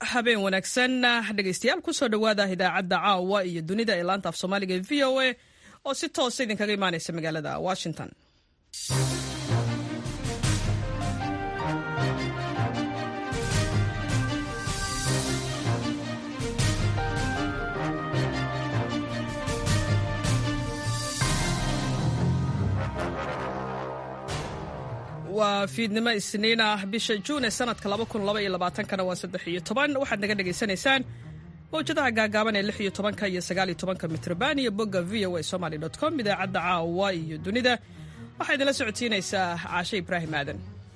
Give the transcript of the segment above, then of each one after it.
habeen wanaagsan dhegaystayaal kusoo dhowaada idaacadda caawa iyo dunida ee laanta af soomaaliga ee v o a oo si toosa idinkaga imaanaysa magaalada Washington. waa fiidnimo isniin ah bisha Juun ee sanadka 2022 waa 13 waxaad naga dhageysanaysaan mowjadaha gaagaaban ee 16 iyo 19 mitrban iyo bogga voasomali.com idaacadda caawa iyo dunida waxaa idinla socotiinaysaa Caashe Ibraahim Aadan.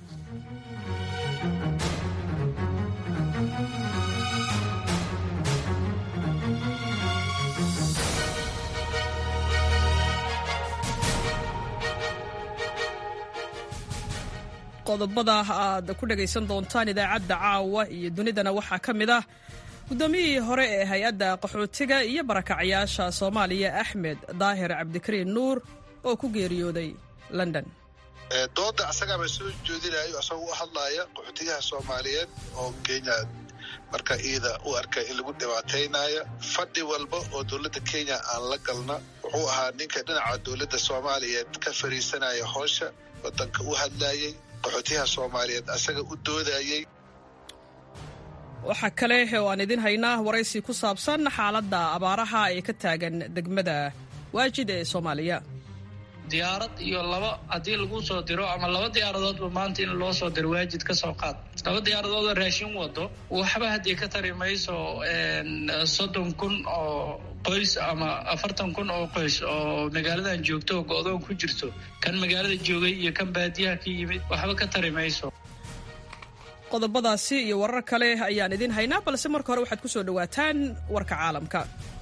qodobada aad ku dhagaysan doontaan idaacadda caawa iyo dunidana waxaa ka mid ah gudoomiyihii hore ee hay-adda qaxootiga iyo barakacayaasha Soomaaliya Axmed Daahir Cabdikariin Nuur oo ku geeriyooday London. dooda asagaba soo jeedinayo asagoo u hadlaya qaxootigaha Soomaaliyeed oo Kenya marka iyada u arkay in lagu dhibaateynayo fadhi walba oo dawladda Kenya aan la galna wuxuu ahaa ninka dhinaca dawladda Soomaaliyeed ka fariisanaya howsha wadanka u hadlayay qaxootigaha Soomaaliyeed asaga u doodayay. waxa kale oo aan idin haynaa waraysi ku saabsan xaaladda abaaraha ee ka taagan degmada Waajid ee Soomaaliya. diyaarad iyo laba hadii lagu soo diro ama laba diyaaradoodba maanta in loo soo diro Waajid ka soo qaad laba diyaaradood raashin wado waxba hadii ka tarimayso 30,000 oo qoys ama 40,000 oo qoys oo magaaladan joogto go'doon ku jirto kan magaalada joogay iyo kan baadiyaha ka yimid waxba ka tarimayso. qodobadaasi iyo warar kale ayaan idin haynaa balse marka hore waxaad ku soo dhawaataan warka caalamka.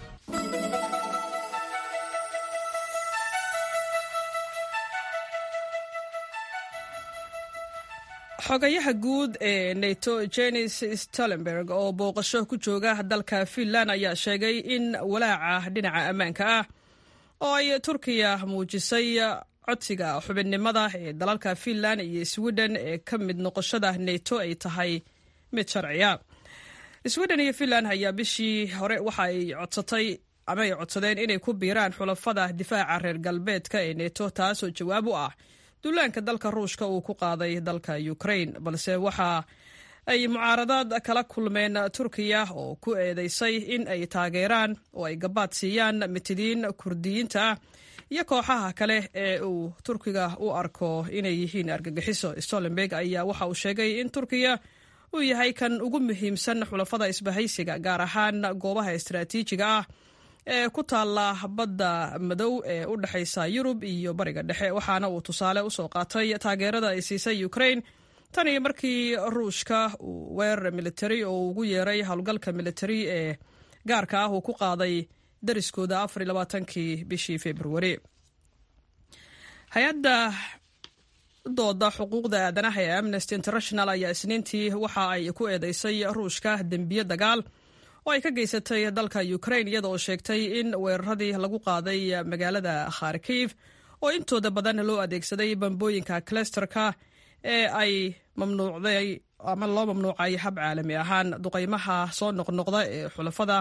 xogayaha guud ee NATO Jens Stoltenberg oo booqasho ku jooga dalka Finland ayaa sheegay in walaaca dhinaca ammaanka ah oo ay Turkiya muujisay codsiga xubinnimada ee dalalka Finland iyo Sweden ee ka mid noqoshada NATO ay tahay mid sharciya. Sweden iyo Finland ayaa bishii hore waxa ay codsadeen inay ku biiraan xulafada difaaca reer galbeedka ee NATO taasoo jawaab u ah duulaanka dalka Ruushka uu ku qaaday dalka Ukraine balse waxa ay mucaaradad kala kulmeen Turkiya oo ku eedeysay in ay taageeraan oo ay gabaad siiyaan mitidiin Kurdiyiinta iyo kooxaha kale ee uu Turkiga u arko inay yihiin argagixiso. Stoltenberg ayaa waxa uu sheegay in Turkiya uu yahay kan ugu muhiimsan xulafada isbahaysiga gaar ahaan goobaha istiraatiijiga ah ee ku taala badda madow ee u dhaxaysa Yurub iyo Bariga Dhexe waxaana uu tusaale u soo qaatay taageerada ay siisay Ukraine tan iyo markii Ruushka uu weerar military oo ugu yeeray howlgalka military ee gaarka ah uu ku qaaday dariskooda 24kii bishii February. hay-adda dooda xuquuqda aadanaha ee Amnesty International ayaa isniintii waxa ay ku eedeysay Ruushka dambiyo dagaal oo ay ka geysatay dalka Ukraine iyadoo sheegtay in weeraradii lagu qaaday magaalada Kharkiv oo intooda badan loo adeegsaday bambooyinka clusterka ee ay mamnuucday ama loo mamnuucay hab caalami ahaan. duqeymaha soo noqnoqda ee xulafada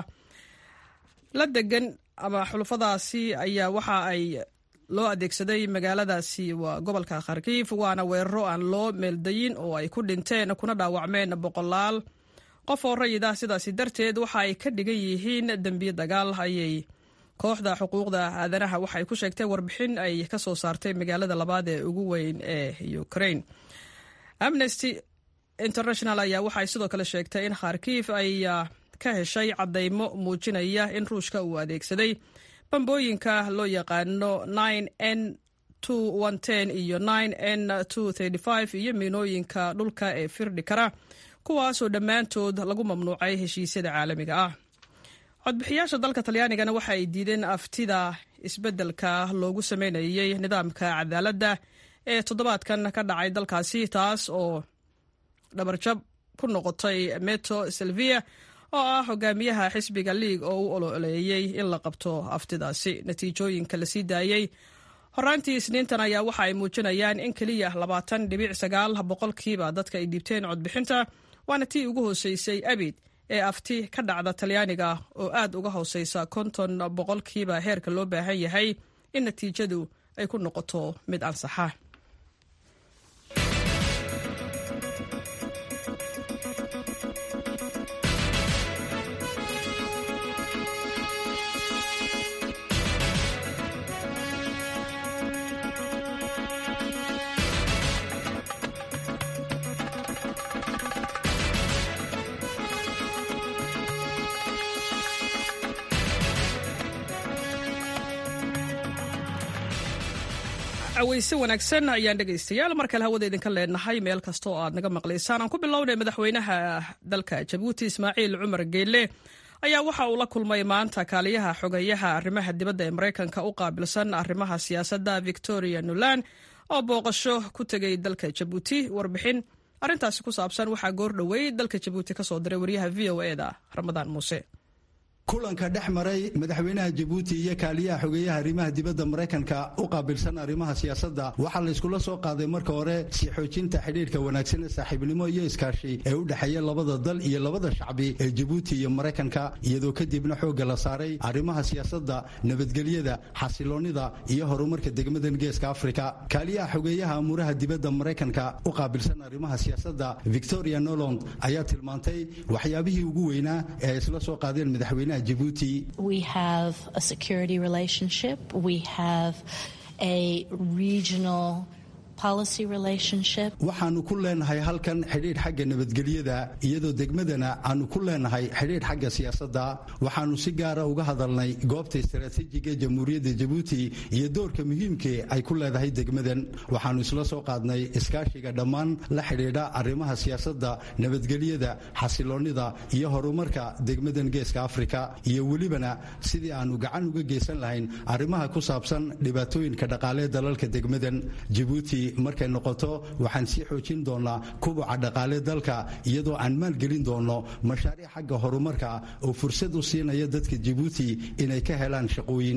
la degan ama xulafadaasi ayaa waxa ay loo adeegsaday magaaladaasi waa gobolka Kharkiv waana weeraro aan loo meeldayin oo ay ku dhinteen kuna dhaawacmeen boqolaal qof oo rayid ah. sidaasi darteed waxa ay ka dhigan yihiin dambiyo dagaal ayay kooxda xuquuqda aadanaha waxay ku sheegtay warbixin ay ka soo saartay magaalada labaad ee ugu weyn ee Ukraine. Amnesty International ayaa waxay sidoo kale sheegtay in Kharkiv ay ka heshay cadeymo muujinaya in Ruushka uu adeegsaday bambooyinka loo yaqaano 9N2110 iyo 9N235 iyo miinooyinka dhulka ee firdhi kara kuwaasoo dhammaantood lagu mamnuucay heshiisyada caalamiga ah. codbixiyaasha dalka Talyaanigana waxa ay diideen aftida isbeddelka loogu sameynayay nidaamka cadaaladda ee toddobaadkan ka dhacay dalkaasi taas oo dhabarjab ku noqotay Matteo Salvini oo ah hogaamiyaha xisbiga League oo u ololeeyay in la qabto aftidaasi. natiijooyinka la sii daayay horaantii isniintan ayaa waxa ay muujinayaan in kaliya 20.9% dadka ay dhiibteen codbixinta waana tii ugu hooseysay abid ee afti ka dhacda talyaaniga oo aad uga hooseysa 50% heerka loo baahan yahay in natiijadu ay ku noqoto mid ansaxa. aweysi wanaagsan ayaan dhegaystayaal mar kale hawada idinka leenahay meel kasta oo aad naga maqlaysaan. aan ku bilownay madaxweynaha dalka Jabuuti Ismaaciil Cumar Geelle ayaa waxa uu la kulmay maanta kaaliyaha xogayaha arrimaha dibadda ee Mareykanka u qaabilsan arrimaha siyaasadda Victoria Nuland oo booqasho ku tagay dalka Jabuuti. warbixin arintaasi ku saabsan waxaa goor dhawey dalka Jabuuti ka soo diray wariyaha VOA-da Ramadaan Muuse. kulanka dhex maray madaxweynaha Jabuuti iyo kaaliyaha xogeyaha arrimaha dibadda Mareykanka u qaabilsan arrimaha siyaasadda waxaa la isku soo qaaday marka hore si xoojinta xiriirka wanaagsan ee saaxiibnimo iyo iskaashi ee u dhaxeeya labada dal iyo labada shacbi ee Jabuuti iyo Mareykanka, iyadoo kadibna xoogga la saaray arrimaha siyaasadda, nabadgelyada, xasiloonida iyo horumarka degmadan Geeska Afrika. kaaliyaha xogeyaha amuraha dibadda Mareykanka u qaabilsan arrimaha siyaasadda Victoria Nuland ayaa tilmaantay waxyaabihii ugu weynaa ee isla soo qaadeen madaxweynaha Djibouti. We have a security relationship. We have a regional policy relationship. waxaanu ku leenahay halkan xiriir xagga nabadgelyada, iyadoo degmadana aanu ku leenahay xiriir xagga siyaasadda. waxaanu si gaar ah uga hadalnay goobta istiraatiijiga ee Jamhuuriyadda Djibouti iyo doorka muhiimka ay ku leedahay degmadan. waxaanu isla soo qaadnay iskaashiga dhammaan la xiriira arrimaha siyaasadda, nabadgelyada, xasiloonida iyo horumarka degmadan Geeska Afrika, iyo welibana sidii aanu gacan uga geysan lahayn arrimaha ku saabsan dhibaatooyinka dhaqaale dalalka degmadan. Djibouti markay noqoto waxaan sii xoojin doonaa kubaca dhaqaale dalka, iyadoo aan maalgelin doono mashaariic xagga horumarka oo fursad u siinaya dadka Djibouti inay ka helaan shaqooyin.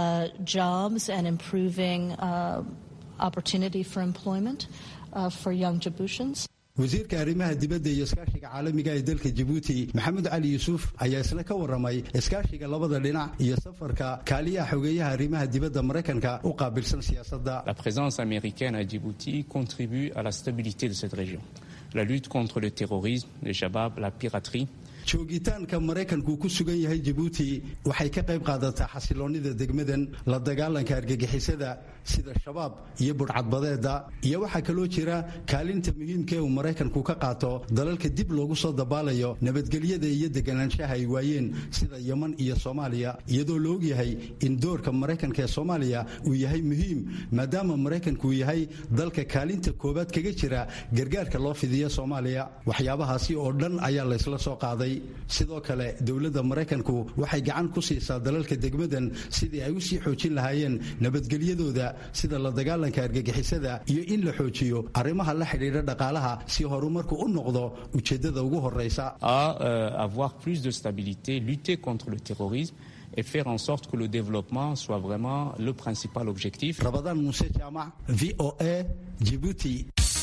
Jobs and improving opportunity for employment for young Djiboutians. wasiirka arrimaha dibadda iyo iskaashiga caalamiga ee dalka Djibouti Maxamed Ali Yuusuf ayaa isla ka waramay iskaashiga labada dhinac iyo safarka kaaliyaha xogeyaha arrimaha dibadda Mareykanka u qaabilsan siyaasadda. La présence américaine à Djibouti contribue à la stabilité de cette région. La lutte contre le terrorisme, le Shabab, la piraterie. joogitaanka Mareykanku ku sugan yahay Djibouti waxay ka qayb qaadataa xasiloonida degmadan, la dagaalanka argagixisada sida shabaab iyo burcadbadeeda, iyo waxa kaloo jira kaalinta muhiimka ee Mareykanku ka qaato dalalka dib loogu soo dabaalayo nabadgelyada iyo deganaanshaha ay waayeen sida Yemen iyo Soomaaliya, iyadoo la og yahay in doorka Mareykanka ee Soomaaliya uu yahay muhiim maadaama Mareykanku yahay dalka kaalinta koobaad kaga jira gargaarka loo fidiyo Soomaaliya. waxyaabahaasi oo dhan ayaa la isla soo qaaday. sidoo kale dawladda Mareykanku waxay gacan ku siisaa dalalka degmadan sidii ay u sii xoojin lahaayeen nabadgelyadooda, sida la dagaalanka argagixisada iyo in la xoojiyo arrimaha la xiriira dhaqaalaha si horumarku u noqdo ujeedada ugu horeysa. Avoir plus de stabilité, lutter contre le terrorisme et faire en sorte que le développement soit vraiment le principal objectif. Ramadan Moussa Jama, VOA, Djibouti.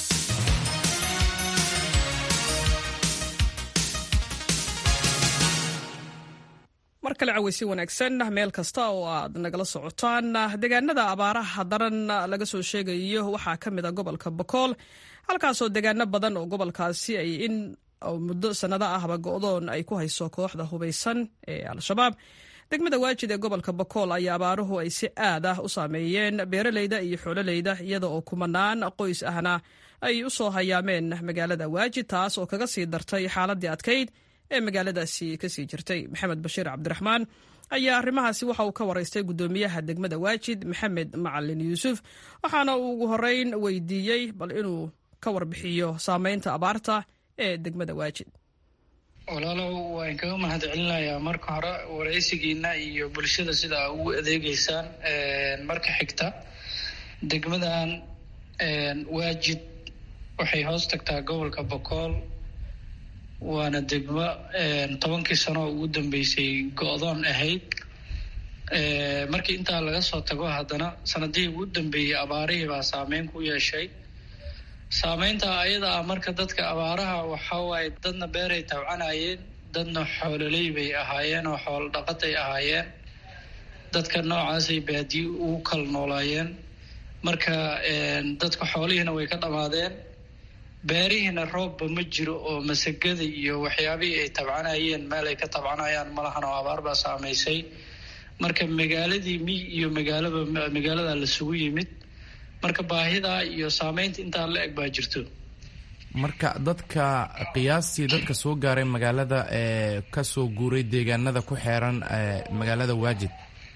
mar kale caweysi wanaagsan meel kasta oo aad nagala socotaan. deegaanada abaaraha daran laga soo sheegayo waxaa ka mid ah gobolka Bokool, halkaasoo deegaano badan oo gobolkaasi ay in muddo sanado ahba go'doon ay ku hayso kooxda hubeysan ee Al-Shabaab. degmada Waajid ee gobolka Bokool ayaa abaaruhu ay si aad ah u saameeyeen beeraleyda iyo xoololeyda, iyada oo kumanaan qoys ahna ay u soo hayaameen magaalada Waajid, taas oo kaga sii dartay xaaladii adkayd ee magaaladaasi kasii jirtay. Maxamed Bashiir Cabdiraxmaan ayaa arrimahaasi waxa uu ka waraystay gudoomiyaha degmada Waajid Maxamed Macalin Yuusuf, waxaana uu ugu horeyn weydiiyey bal inuu ka warbixiyo saameynta abaarta ee degmada Waajid. walaalow waan kaga mahadcelinayaa marka hore waraysigiina iyo bulshada sida ugu adeegeysaan. marka xigta degmadan Waajid waxay hoos tagtaa gobolka Bokool, waana degmo 10 sano ugu dambeysay go'doon ahayd. markii intaa laga soo tago haddana sanadihii ugu dambeeyey abaarihii baa saameyn ku yeeshay. saameynta ayada ah marka dadka abaaraha waxaa waaye dadna beeray tawcanayeen, dadna xoololey bay ahaayeen oo xoolo dhaqatay ahaayeen. dadka noocaasay baadiye ugu kala noolaayeen. marka dadka xoolihiina way ka dhammaadeen, beerihiina roobba ma jiro oo masagada iyo waxyaabihii ay tabcanayeen meel ay ka tabcanayaan malahan oo abaar baa saamaysay. marka magaaladii miy iyo magaalada lasugu yimid. marka baahidaa iyo saamaynta intaa la eg baa jirto. marka dadka qiyaastii dadka soo gaaray magaalada ee kasoo guuray deegaanada ku xeeran magaalada Waajid,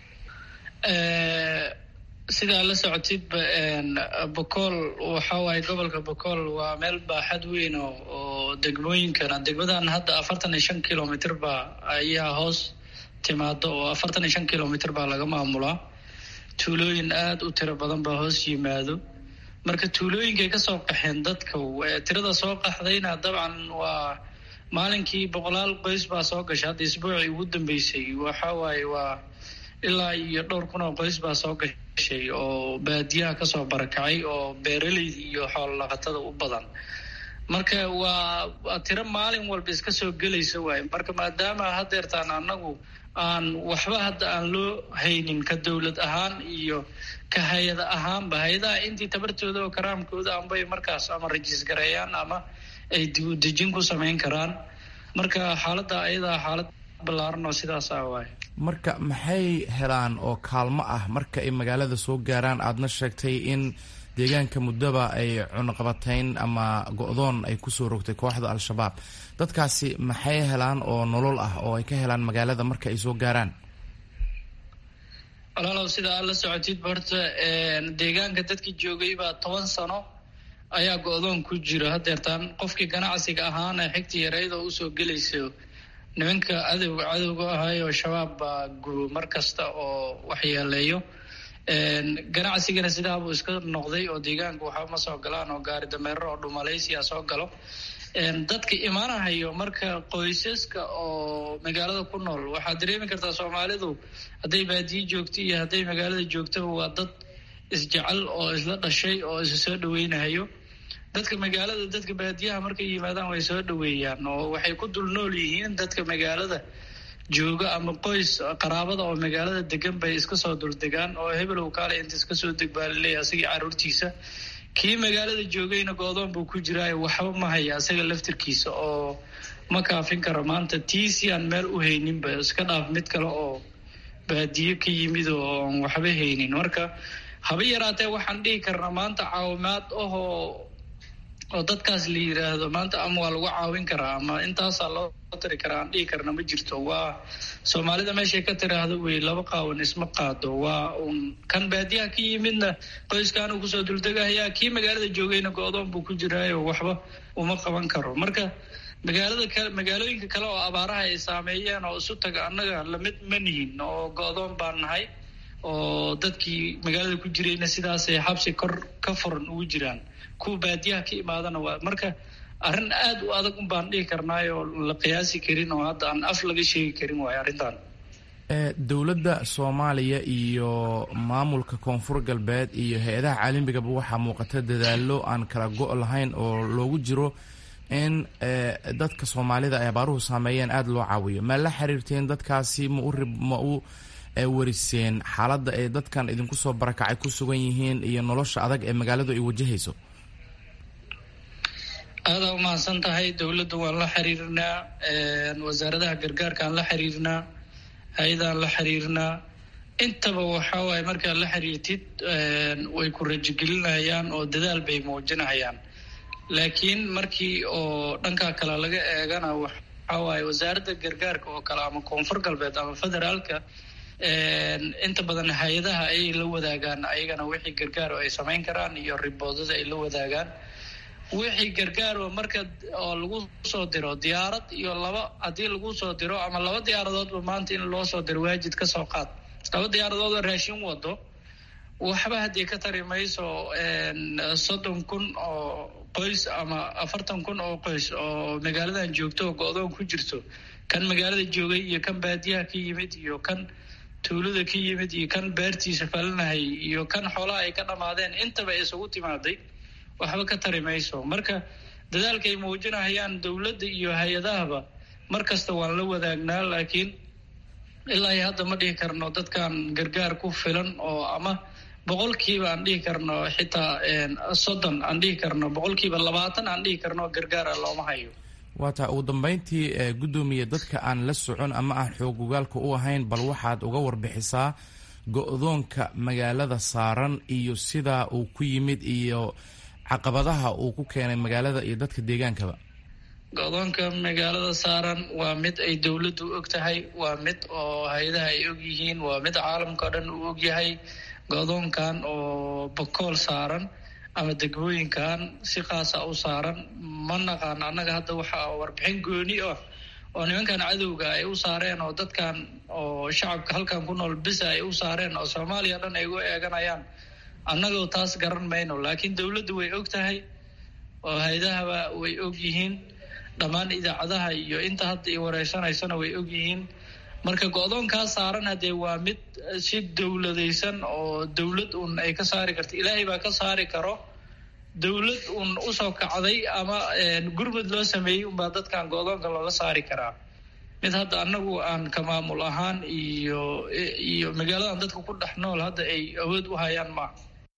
sidaa la socotidba Bokool waxa waaye gobolka Bokool waa meel baaxad weyn oo degmadan hadda 45 kilomitir baa ayaa hoos timaado oo 45 kilomitir baa laga maamulaa. tuulooyin aad u tiro badan baa hoos yimaado. marka tuulooyinkay ka soo qaxeen dadka tirada soo qaxdayna dabcan waa maalinkii 100 qoys baa soo gashay. hadda isbuucii ugu dambeysay waxa waaye waa ilaa iyo dhowr kun oo qoys baa soo gashay oo baadiyaha kasoo barakacay oo beeraleyda iyo xoolo dhaqatada u badan. marka waa tiro maalin walba iska soo gelaysa waaye. marka maadaama hadeertaan annagu aan waxba hadda aan loo haynin ka dowlad ahaan iyo ka hay-ada ahaanba, hay-adaha intii tabartooda oo karaamkooda anbay markaas ama rajiis gareeyaan ama ay dib u dejin ku samayn karaan. marka xaaladda ayadaa xaalad ballaaran oo sidaas ah waaye. marka maxay helaan oo kaalmo ah marka ay magaalada soo gaaraan? aadna sheegtay in deegaanka muddaba ay cunaqabatayn ama go'doon ay kusoo rogtay kooxda al-shabaab. dadkaasi maxay helaan oo nolol ah oo ay ka helaan magaalada marka ay soo gaaraan? walaalow sida aad la socotid horta deegaanka dadkii joogay baa 10 sano ayaa go'doon ku jira. hadeertaan qofkii ganacsiga ahaana xigta yarayda usoo gelayso nimanka cadowga ahaayo shabaab baa gubo mar kasta oo waxyeeleeyo. ganacsigana sidaabuu iska noqday oo deegaanka waxba ma soo galaan oo gaari dameero oo dhumalaysiya soo galo. dadka imaanahayo marka qoysaska oo magaalada ku nool waxaad dareemi kartaa Soomaalidu hadday baadiye joogto iyo hadday magaalada joogtaba waa dad isjecel oo isla dhashay oo is soo dhaweynayo. dadka magaalada dadka baadiyaha markay yimaadaan way soo dhaweeyaan oo waxay ku dul nool yihiin dadka magaalada jooga ama qoys qaraabada oo magaalada degan bay iska soo dul degaan oo hebelow kaale inta iska soo degbaalay asagii caruurtiisa. kii magaalada joogayna go'doon buu ku jiraa, waxba ma haya asaga laftirkiisa oo ma kaafin karo maanta tiisi aan meel u hayninba iska dhaaf mid kale oo baadiye ka yimid oo aan waxba haynin. marka haba yaraatee waxaan dhihi karnaa maanta caawimaad oo dadkaas la yiraahdo maanta ama waa lagu caawin karaa ama intaasaa loo tiri karaa aan dhihi karna ma jirto. waa Soomaalida meeshay ka tiraahdo way laba qaawan isma qaado. waa kan baadiyaha ka yimidna qoyskaan uu kusoo duldegayaa, kii magaalada joogayna go'doon buu ku jiraayo waxba uma qaban karo. marka magaalooyinka kale oo abaaraha ay saameeyeen oo isu taga annaga lamid ma nihin oo go'doon baan nahay oo dadkii magaalada ku jirayna sidaasay xabsi kor ka furan ugu jiraan. kuwa baadiyaha ka imaadana waa marka arrin aad u adag un baan dhihi karnaayoo la qiyaasi karin oo hadda aan af laga sheegi karin waayo arrintan. dowladda Soomaaliya iyo maamulka koonfur galbeed iyo hay-adaha caalamigaba waxaa muuqata dadaalo aan kala go' lahayn oo loogu jiro in dadka Soomaalida ay abaaruhu saameeyeen aad loo caawiyo. ma la xiriirteen dadkaasi? ma u wariseen xaaladda ay dadkan idinku soo barakacay ku sugan yihiin iyo nolosha adag ee magaaladu ay wajahayso? aada u mahadsan tahay. dowladda waan la xiriirnaa, wasaaradaha gargaarkaan la xiriirnaa, hay-adaan la xiriirnaa. intaba waxaa waaye markaad la xiriirtid way ku rajogelinayaan oo dadaal bay muujinayaan. laakiin markii oo dhanka kale laga eegana waxaa waaye wasaaradda gargaarka oo kale ama koonfur galbeed ama federaalka inta badan hay-adaha ayay la wadaagaan ayagana wixii gargaar oo ay samayn karaan iyo riboodada ay la wadaagaan. wixii gargaar oo marka oo lagu soo diro diyaarad iyo laba haddii lagu soo diro ama 2 diyaaradoodba maanta in loo soo diro Waajid ka soo qaad 2 diyaaradood oo raashin wado waxba haddii ka tari mayso 30,000 oo qoys ama 40,000 oo qoys oo magaaladan joogto oo go'doon ku jirto. kan magaalada joogay iyo kan baadiyaha ka yimid iyo kan tuulada ka yimid iyo kan beertiisa falanahay iyo kan xoolaha ay ka dhamaadeen intaba isugu timaaday waxba ka tari mayso. marka dadaalka ay muujinayaan dowladda iyo hay-adahaba mar kasta waan la wadaagnaa, laakiin ilaa hadda ma dhihi karno dadkan gargaar ku filan oo ama boqolkiiba aan dhihi karno xitaa 30 aan dhihi karno, boqolkiiba 20 aan dhihi karno gargaara looma hayo. waa taa ugu dambayntii guddoomiye, dadka aan la socon ama aan xoog ogaalka u ahayn, bal waxaad uga warbixisaa go-doonka magaalada saaran iyo sida uu ku yimid iyo caqabadaha uu ku keenay magaalada iyo dadka deegaankaba. go-doonka magaalada saaran waa mid ay dowladdu og tahay, waa mid oo hay-adaha ay og yihiin, waa mid caalamka o dhan uu og yahay. go-doonkan oo bakool saaran ama degmooyinkan si qaasa u saaran ma naqaan annaga hadda waxaa warbixin gooni ah oo nimankan cadowga ay u saareen oo dadkan oo shacabka halkan ku nool bisa ay u saareen oo Soomaaliya dhan ay ugu eeganayaan, annagoo taas garan mayno. laakiin dowladdu way og tahay oo hay-adahaba way og yihiin, dhammaan idaacadaha iyo inta hadda i wareysanaysana way og yihiin. marka go-doonkaas saaran haddee waa mid si dowladaysan oo dowlad un ay ka saari karto, ilaahay baa ka saari karo. dowlad un usoo kacday ama gurmud loo sameeyey unbaa dadkan go-doonka looga saari karaa. mid hadda annagu aan ka maamul ahaan iyo magaaladan dadka ku dhex nool hadda ay awood u hayaan maaha.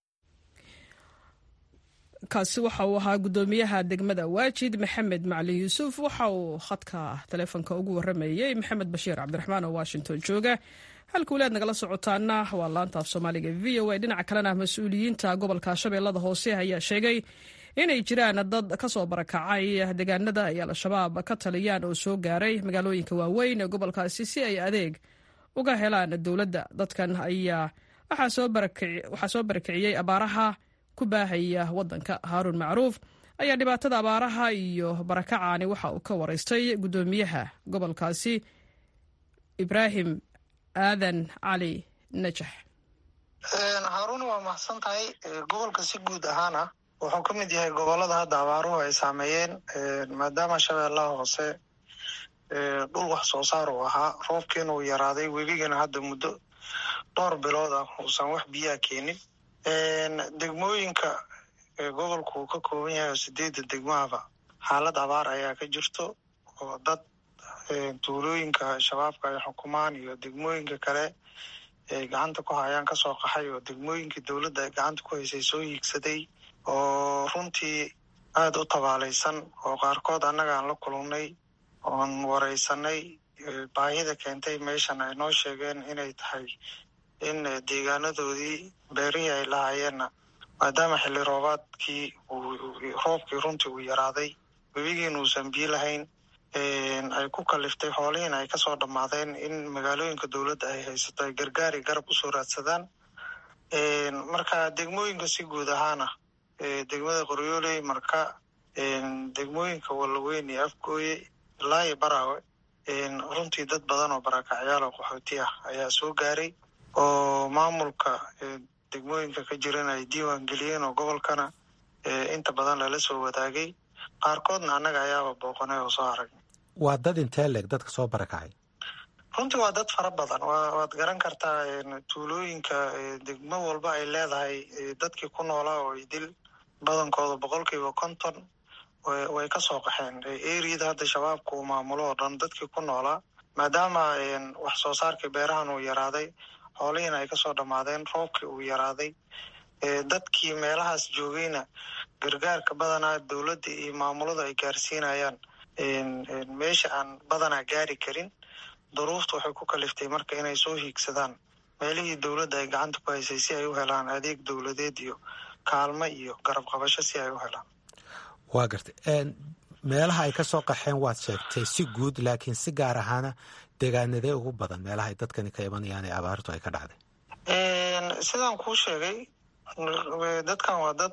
kaasi waxa uu ahaa guddoomiyaha degmada waajid maxamed macalin yuusuf. waxa uu khadka taleefonka ugu waramayey maxamed bashiir cabdiraxmaan oo washington jooga. halka walaad nagala socotaana waa laanta af soomaaliga VOA. dhinaca kalena mas-uuliyiinta gobolka shabeellada hoose ayaa sheegay inay jiraan dad kasoo barakacay deegaanada ay al-shabaab ka taliyaan oo soo gaaray magaalooyinka waaweyn ee gobolkaasi si ay adeeg uga helaan dowladda. dadkan ayaa waxaa soo barakiciyey abaaraha ku baahaya wadanka. Haaruun Macruuf ayaa dhibaatada abaaraha iyo barakacaani waxa uu ka waraystay guddoomiyaha gobolkaasi Ibraahim aadan cali najax. Haaruun waa mahadsan tahay. gobolka si guud ahaana wuxuu ka mid yahay gobolada hadda abaaruhu ay saameeyeen, maadaama shabeellaha hoose dhul wax soo saar uu ahaa, roobkiina uu yaraaday, webigana hadda muddo dhowr bilood ah uusan wax biyaa keenin. degmooyinka gobolku uu ka kooban yahay 8 degmahaba xaalad abaar ayaa ka jirto oo dad tuulooyinka shabaabka ay xukumaan iyo degmooyinka kale ay gacanta ku hayaan kasoo qaxay oo degmooyinkii dowladda ay gacanta ku haysay soo hiigsaday oo runtii aada u tabaalaysan oo qaarkood annaga aan la kulannay oon wareysanay. baahida keentay meeshan ay noo sheegeen inay tahay in deegaanadoodii beerihii ay lahayeenna maadaama xilli roobaadkii roobkii runtii uu yaraaday, webigiina uusan biyo lahayn, ay ku kaliftay xoolihiina ay kasoo dhammaadeen in magaalooyinka dowladda ay haysato ay gargaari garab usoo raadsadaan. marka degmooyinka si guud ahaana degmada qoryooley, marka degmooyinka wallaweyn iyo afgooye ilaa iyo baraawe runtii dad badan oo barakacyaal oo qaxooti ah ayaa soo gaaray oo maamulka degmooyinka ka jiran ay diiwaan geliyeen oo gobolkana inta badan lala soo wadaagay. qaarkoodna annaga ayaaba booqanay oo soo arag. waa dad intee leeg dadka soo barakacay? runtii waa dad fara badan. waad garan kartaa tuulooyinka degmo walba ay leedahay dadkii ku noolaa oo idil badankooda 50% way ka soo qaxeen eriyada hadda shabaabka uu maamulo oo dhan. dadkii ku noolaa maadaama wax soo saarkii beerahan uu yaraaday, xoolihiina ay kasoo dhammaadeen, roobkii uu yaraaday, dadkii meelahaas joogayna gargaarka badanaa dowladda iyo maamulada ay gaarsiinayaan meesha aan badanaa gaari karin. duruufta waxay ku kaliftay marka inay soo hiigsadaan meelihii dowladda ay gacanta ku haysay si ay u helaan adeeg dowladeed iyo kaalmo iyo garab qabasho si ay u helaan. waa gartay. meelaha ay ka soo qaxeen waad sheegtay si guud, laakiin si gaar ahaana deegaanadee ugu badan meelaha ay dadkani ka imanayaan ee abaartu ay ka dhacday? sidaan kuu sheegay, dadkan waa dad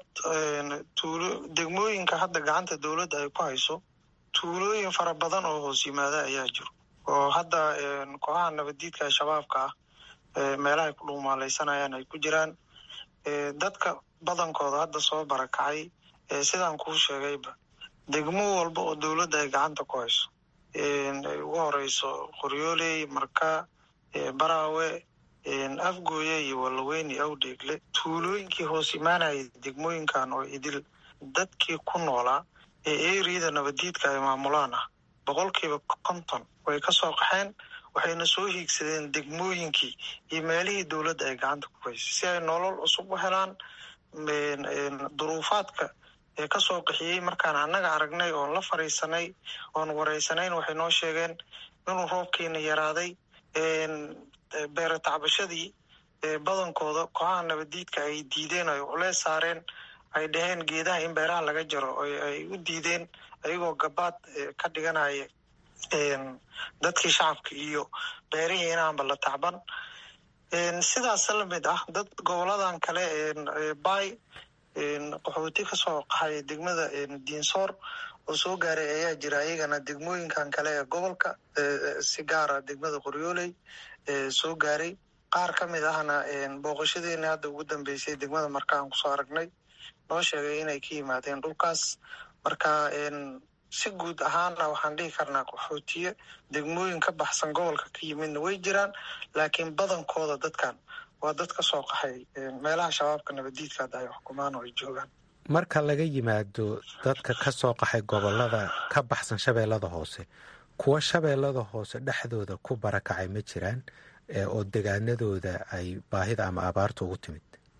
degmooyinka hadda gacanta dowladda ay ku hayso tuulooyin fara badan oo hoos yimaada ayaa jiro oo hadda kooxaha nabaddiidka ee shabaabka ah meelahay ku dhuumaalaysanayaan ay ku jiraan. dadka badankooda hadda soo barakacay sidaan kuu sheegayba degmo walba oo dowladda ay gacanta ku hayso, ay ugu horeyso qoryooley, marka, baraawe, afgooye iyo wallaweyn iyo awdheegle, tuulooyinkii hoos imaanayay degmooyinkan oo idil dadkii ku noolaa ee eriyada nabaddiidka ay maamulaan ah boqolkiiba 50 way ka soo qaxeen waxayna soo hiigsadeen degmooyinkii iyo meelihii dowladda ay gacanta ku haysay si ay nolol cusub u helaan duruufaadka ee ka soo qaxiyey markaan annaga aragnay oon la fariisanay oon wareysanayn waxay noo sheegeen inuu roobkiina yaraaday beera tacbashadii badankooda kooxaha nabadiidka ay diideen ay culeys saareen ay dhaheen geedaha in beeraha laga jaro ay u diideen ayagoo gabaad ka dhiganaya dadkii shacabka iyo beerihii inaanba la tacban sidaas lamid ah dad goboladan kale bay qaxooti ka soo qaxay degmada diinsoor oo soo gaaray ayaa jira ayagana degmooyinkan kale ee gobolka si gaara degmada qoryooley soo gaaray qaar ka mid ahna booqashadeena hadda ugu dambeysay degmada markaan kusoo aragnay noo sheegay inay ka yimaadeen dhulkaas marka si guud ahaanna waxaan dhihi karnaa qaxootiye degmooyin ka baxsan gobolka ka yimidna way jiraan laakiin badankooda dadkan waa dad ka soo qaxay meelaha shabaabka nabadiidka hadda ay xukumaan oo ay joogaan marka laga yimaado dadka ka soo qaxay gobolada ka baxsan shabeellada hoose kuwa shabeellada hoose dhexdooda ku barakacay ma jiraan oo degaanadooda ay baahida ama abaarta ugu timid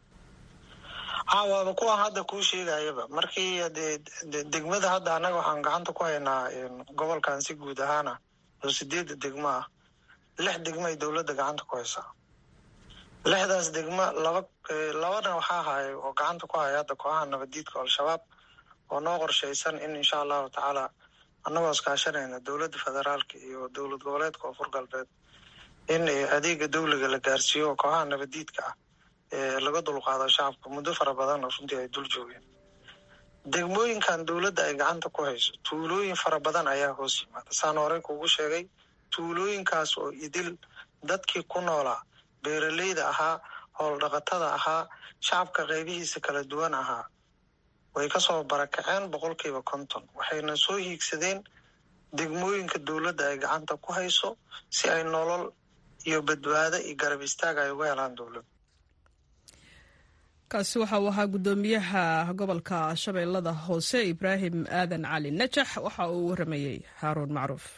waaba kuwa hadda kuu sheegayaba markii degmada hadda annaga waxaan gacanta ku haynaa gobolkan si guud ahaana oo 8 degmo ah 6 degmo ay dowladda gacanta ku haysaa 6daas degmo labana waxaa haya oo gacanta ku haya hadda kooxaha nabadiidka al-shabaab oo noo qorshaysan in insha allahu tacaala annagoo iskaashanayna dowladda federaalka iyo dowlad goboleedka koonfur galbeed in adeega dawliga la gaarsiiyo kooxaha nabadiidka ah laga dulqaado shacabka muddo fara badan oo runtii ay dul joogeen degmooyinkan dowladda ay gacanta ku hayso tuulooyin fara badan ayaa hoos yimaada saan horey kuugu sheegay tuulooyinkaas oo idil dadkii ku noolaa beeraleyda ahaa howldhaqatada ahaa shacabka qaybihiisa kala duwan ahaa way ka soo barakaceen boqolkiiba 50 waxayna soo hiigsadeen degmooyinka dowladda ay gacanta ku hayso si ay nolol iyo badbaado iyo garab istaag ay uga helaan dowladda kaasi waxa uu ahaa guddoomiyaha gobolka shabeellada hoose ibraahim aadan cali najax waxa uu waramayey haaruun macruuf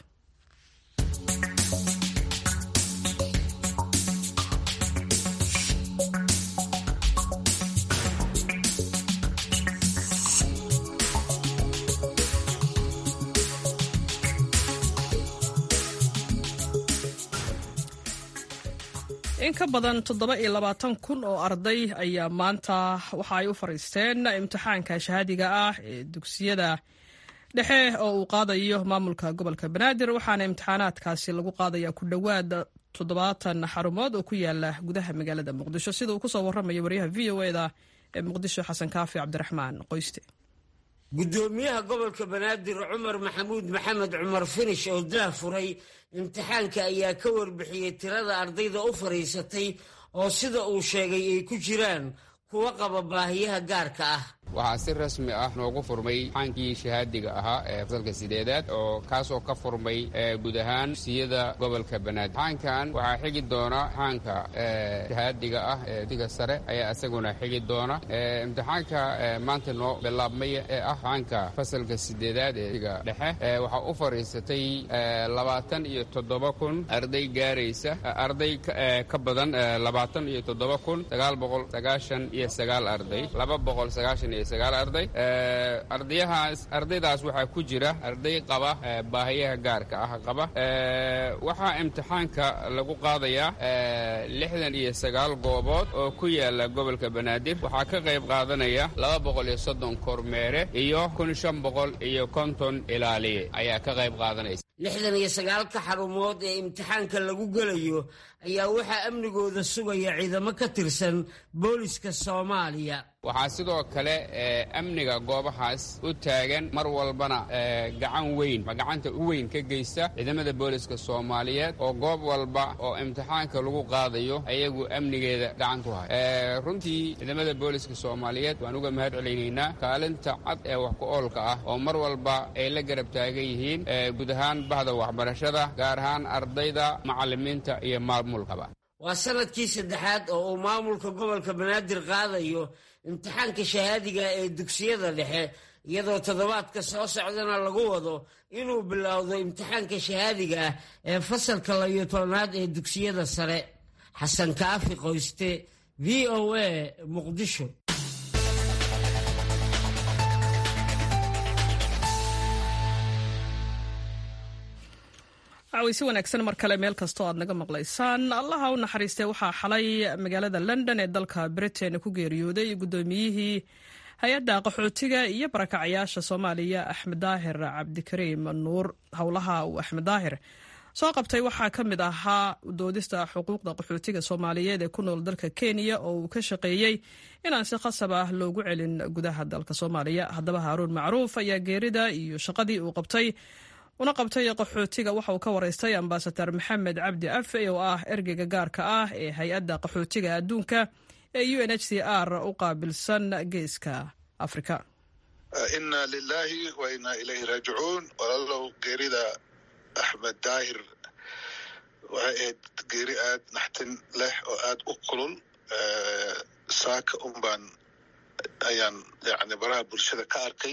in ka badan 27,000 oo arday ayaa maanta waxa ay u fariisteen imtixaanka shahaadiga ah ee dugsiyada dhexe oo uu qaadayo maamulka gobolka banaadir waxaana imtixaanaadkaasi lagu qaadaya ku dhowaad 70 xarumood oo ku yaala gudaha magaalada muqdisho sida uu kusoo waramayo wariyaha VOA-da ee muqdisho xasan kaafi cabdiraxmaan qoyste gudoomiyaha gobolka banaadir cumar maxamuud maxamed cumar finish oo daa furay imtixaanka ayaa ka warbixiyey tirada ardayda u fariisatay oo sida uu sheegay ay ku jiraan kuwa qaba baahiyaha gaarka ah waxaa si rasmi ah noogu furmay imtixaankii shahaadiga ahaa ee fasalka 8aad oo kaasoo ka furmay guud ahaan dugsiyada gobolka banaadir imtixaankan waxaa xigi doona imtixaanka shahaadiga ah ee dugsiga sare ayaa isaguna xigi doona imtixaanka maanta noo bilaabmay ee ah imtixaanka fasalka 8aad ee dugsiga dhexe waxaa u fariisatay 27,000 arday gaaraysa arday ka badan 27,999 arday 299 arday ardaydaas waxaa ku jira arday qaba baahiyaha gaarka ah qaba waxaa imtixaanka lagu qaadayaa 69 goobood oo ku yaala gobolka banaadir waxaa ka qayb qaadanaya 230 kormeere iyo 550 ilaaliye ayaa ka qayb qaadanaysa 69 xarumood ee imtixaanka lagu gelayo ayaa waxaa amnigooda sugaya ciidamo ka tirsan booliska Soomaaliya waxaa sidoo kale amniga goobahaas u taagan mar walbana gacanta u weyn ka geysta ciidamada booliska Soomaaliyeed oo goob walba oo imtixaanka lagu qaadayo ayagu amnigeeda gacan ku haya runtii ciidamada booliska Soomaaliyeed waan uga mahad celinaynaa kaalinta cad ee wax ku oolka ah oo mar walba ay la garab taagan yihiin guud ahaan bahda waxbarashada gaar ahaan ardayda macallimiinta iyo maamulkaba waa sanadkii 3aad oo uu maamulka gobolka banaadir qaadayo imtixaanka shahaadiga ee dugsiyada dhexe iyadoo toddobaadka soo socdana lagu wado inuu bilowdo imtixaanka shahaadiga ah ee fasalka 12aad ee dugsiyada sare. xasan kaafi qoyste, v o a, muqdisho. si wanaagsan mar kale meel kastoo aad naga maqlaysaan. allaha u naxariistay waxaa xalay magaalada london ee dalka britain ku geeriyooday gudoomiyihii hay-adda qaxootiga iyo barakacayaasha soomaaliya axmed daahir cabdikariim nuur. howlaha uu axmed daahir soo qabtay waxaa ka mid ahaa doodista xuquuqda qaxootiga soomaaliyeed ee ku nool dalka kenya oo uu ka shaqeeyey inaan si khasab ah loogu celin gudaha dalka soomaaliya. haddaba haaruun macruuf ayaa geerida iyo shaqadii uu qabtay una qabtay qaxootiga waxa uu ka waraystay ambasador maxamed cabdi afe oo ah ergeyga gaarka ah ee hay-adda qaxootiga adduunka ee UNHCR u qaabilsan geeska afrika. inna lillahi wa inna ilayhi raajicuun. walaalow geerida axmed daahir waxay ahayd geeri aad naxtin leh oo aad u kulul. saaka unbaan ayaan yani baraha bulshada ka arkay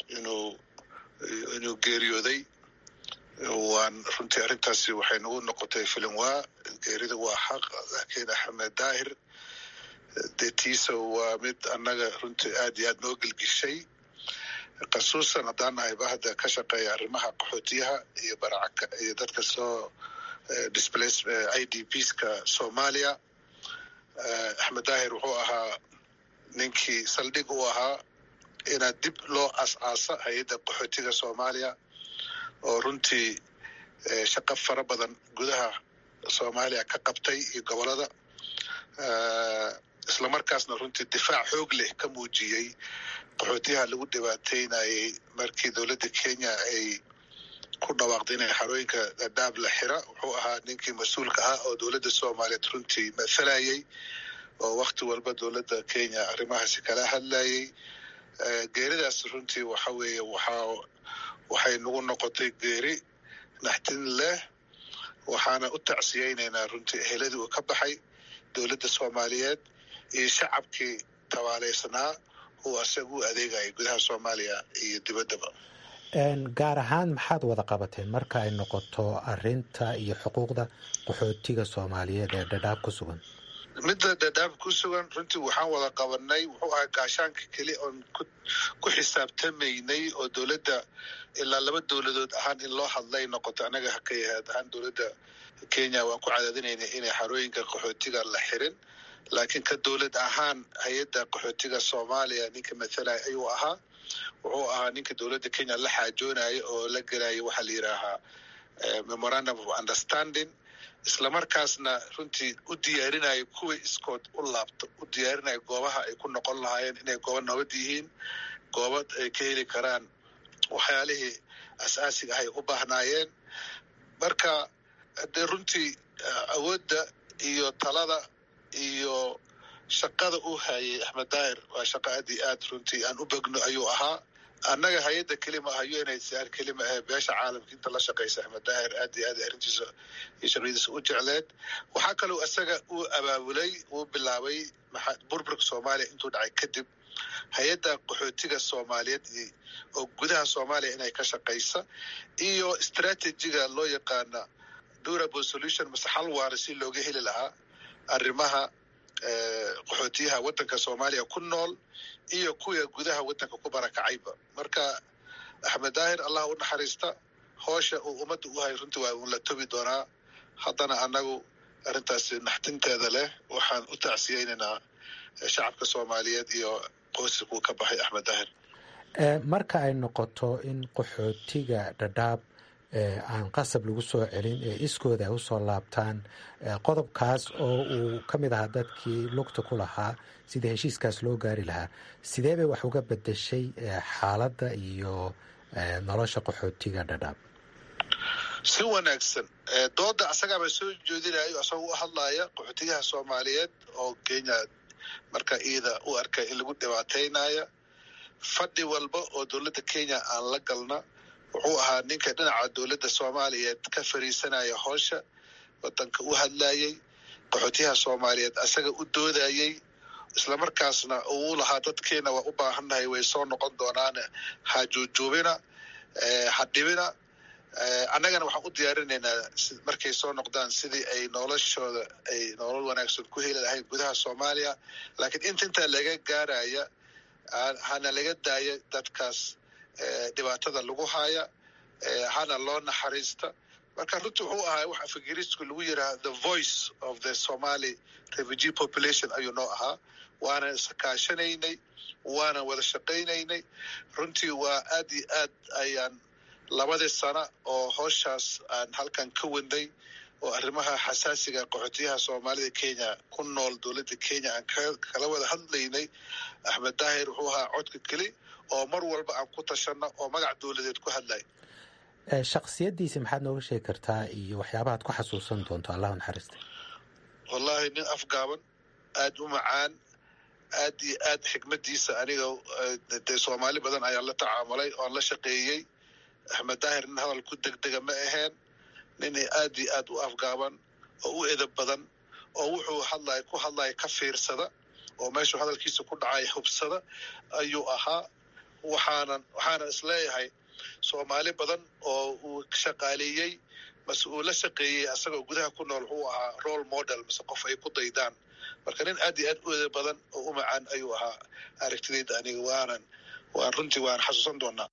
inuu geeriyooday. waan runtii arrintaasi waxay nagu noqotay filin waa geerida waa xaq, laakiin axmed daahir deetiisa waa mid annaga runtii aad iyo aad noo gelgishay, khasuusan haddaan nahay bahda ka shaqeeya arrimaha qaxootiyaha iyo baracaka iyo dadka soo displace IDPska Soomaaliya. axmed daahir wuxuu ahaa ninkii saldhig u ahaa inaad dib loo aas-aasa hay-adda qaxootiga Soomaaliya oo runtii shaqo fara badan gudaha Soomaaliya ka qabtay iyo gobolada, isla markaasna runtii difaac xoog leh ka muujiyey qaxootiyaha lagu dhibaateynayay markii dowladda Kenya ay ku dhawaaqday inay xarooyinka Dadaab la xira. wuxuu ahaa ninkii mas-uulka ah oo dowladda Soomaaliyeed runtii mathalayay oo wakti walba dowladda Kenya arrimahaasi kala hadlayay. geeridaas runtii waxa weeye waxay nagu noqotay geeri naxtin leh. waxaana u tacsiyeynaynaa runtii eheladii uu ka baxay, dowladda Soomaaliyeed iyo shacabkii tabaaleysanaa uu asaga u adeegayay gudaha Soomaaliya iyo dibaddaba. gaar ahaan maxaad wada qabateen marka ay noqoto arrinta iyo xuquuqda qaxootiga Soomaaliyeed ee Dadaab ku sugan? midda Dadaab ku sugan runtii waxaan wada qabanay, wuxuu ahaa gaashaanka keli oon ku xisaabtamaynay oo dowladda ilaa 2 dowladood ahaan in loo hadlay noqoto. anaga ka yahaad ahaan dowladda Kenya waan ku cadaadinaynay inay xarooyinka qaxootiga la xirin, laakiin ka dowlad ahaan hay-adda qaxootiga Soomaaliya ninka mathalay ayuu ahaa. wuxuu ahaa ninka dowladda Kenya la xaajoonayo oo la gelaya waxa la yiraahaa memorandum of understanding, isla markaasna runtii u diyaarinayo kuwii iskood u laabto, u diyaarinayo goobaha ay ku noqon lahaayeen inay goobo nabad yihiin, goobad ay ka heli karaan waxyaalihii asaasiga ahay u baahnaayeen. marka haddee runtii awoodda iyo talada iyo shaqada uu hayay axmed daahir waa shaqo aad iyo aad runtii aan u begno ayuu ahaa. annaga hay-adda kelima ah UNHCR kelima ah beesha caalamka inta la shaqaysa axmed daahir aad iyo aad arrintiisa iyo shaqadiisa u jecleed. waxaa kaloo isaga uu abaabulay, uu bilaabay burburka Soomaaliya intuu dhacay kadib hay-adda qaxootiga Soomaaliyeed oo gudaha Soomaaliya inay ka shaqaysa iyo istaraatiijiga loo yaqaana durable solution mase xal waara si looga heli lahaa arrimaha qaxootiyaha waddanka Soomaaliya ku nool iyo kuwa gudaha waddanka ku barakacayba. marka axmed daahir allah u naxariista, hoosha uu ummadda u hay runtii waa uun la tobi doonaa. haddana annagu arrintaasi naxtinteeda leh waxaan u tacsiyeynaynaa shacabka Soomaaliyeed iyo qoyska uu ka baxay axmed daahir. marka ay noqoto in qaxootiga Dadaab aan qasab lagu soo celin ee iskooda ay usoo laabtaan, qodobkaas oo uu ka mid ahaa dadkii lugta ku lahaa sidii heshiiskaas loo gaari lahaa, sidee bay wax uga bedeshay xaaladda iyo nolosha qaxootiga Dadaab? si wanaagsan. dooda asagaaba soo jeedinayo asagoo u hadlaya qaxootiyaha Soomaaliyeed oo Kenya marka iida u arkay in lagu dhibaateynayo. fadhi walba oo dowladda Kenya aan la galna wuxuu ahaa ninka dhinaca dowladda Soomaaliyeed ka fariisanaya howsha waddanka u hadlayay, qaxootiyaha Soomaaliyeed asaga u doodayay islamarkaasna uu lahaa dadkeena waa u baahannahay way soo noqon doonaan, ha juujuubina, ha dhibina. Annagana waxaan u diyaarinaynaa markay soo noqdaan sidii ay noloshooda ay nolol wanaagsan ku heli lahayn gudaha Soomaaliya. Laakiin intaa laga gaaraya hana laga daaya dadkaas dhibaatada lagu haya, hana loo naxariista. Marka runtii wuxuu ahaa wax afgariisku lagu yiraahdo the voice of the Somali refugee population ayuu noo ahaa. Waana iskaashanaynay, waana wada shaqaynaynay. Runtii waa aad iyo aad ayaan 2 sano oo howshaas aan halkan ka waday oo arrimaha xasaasiga qaxootiyaha Soomaalida Kenya ku nool dowladda Kenya aan kala wada hadlaynay. Axmed Daahir wuxuu ahaa codka keli oo mar walba aan ku tashano oo magac dowladeed ku hadlay. shakhsiyadiisa maxaad nooga sheegi kartaa iyo waxyaabaha aad ku xasuusan doonto? Allah naxariista. Wallahi nin afgaaban, aad u macaan, aad iyo aad xikmadiisa aniga Soomaali badan ayaa la tacaamulay oo la shaqeeyay. Axmed Daahir nin hadal ku degdega ma ahayn, nin aad iyo aad u afgaaban oo u edeb badan oo wuxuu ku hadlaya ka fiirsada oo meeshuu hadalkiisa ku dhacay hubsada ayuu ahaa. waxaana isleeyahay Soomaali badan oo uu shaqaaleeyey mas uu la shaqeeyey asagoo gudaha ku nool wuxuu ahaa role model mise qof ay ku daydaan. Marka nin aad iyo aad u edeb badan oo u macaan ayuu ahaa aragtidayda aniga. waan runtii waan xasuusan doonaa.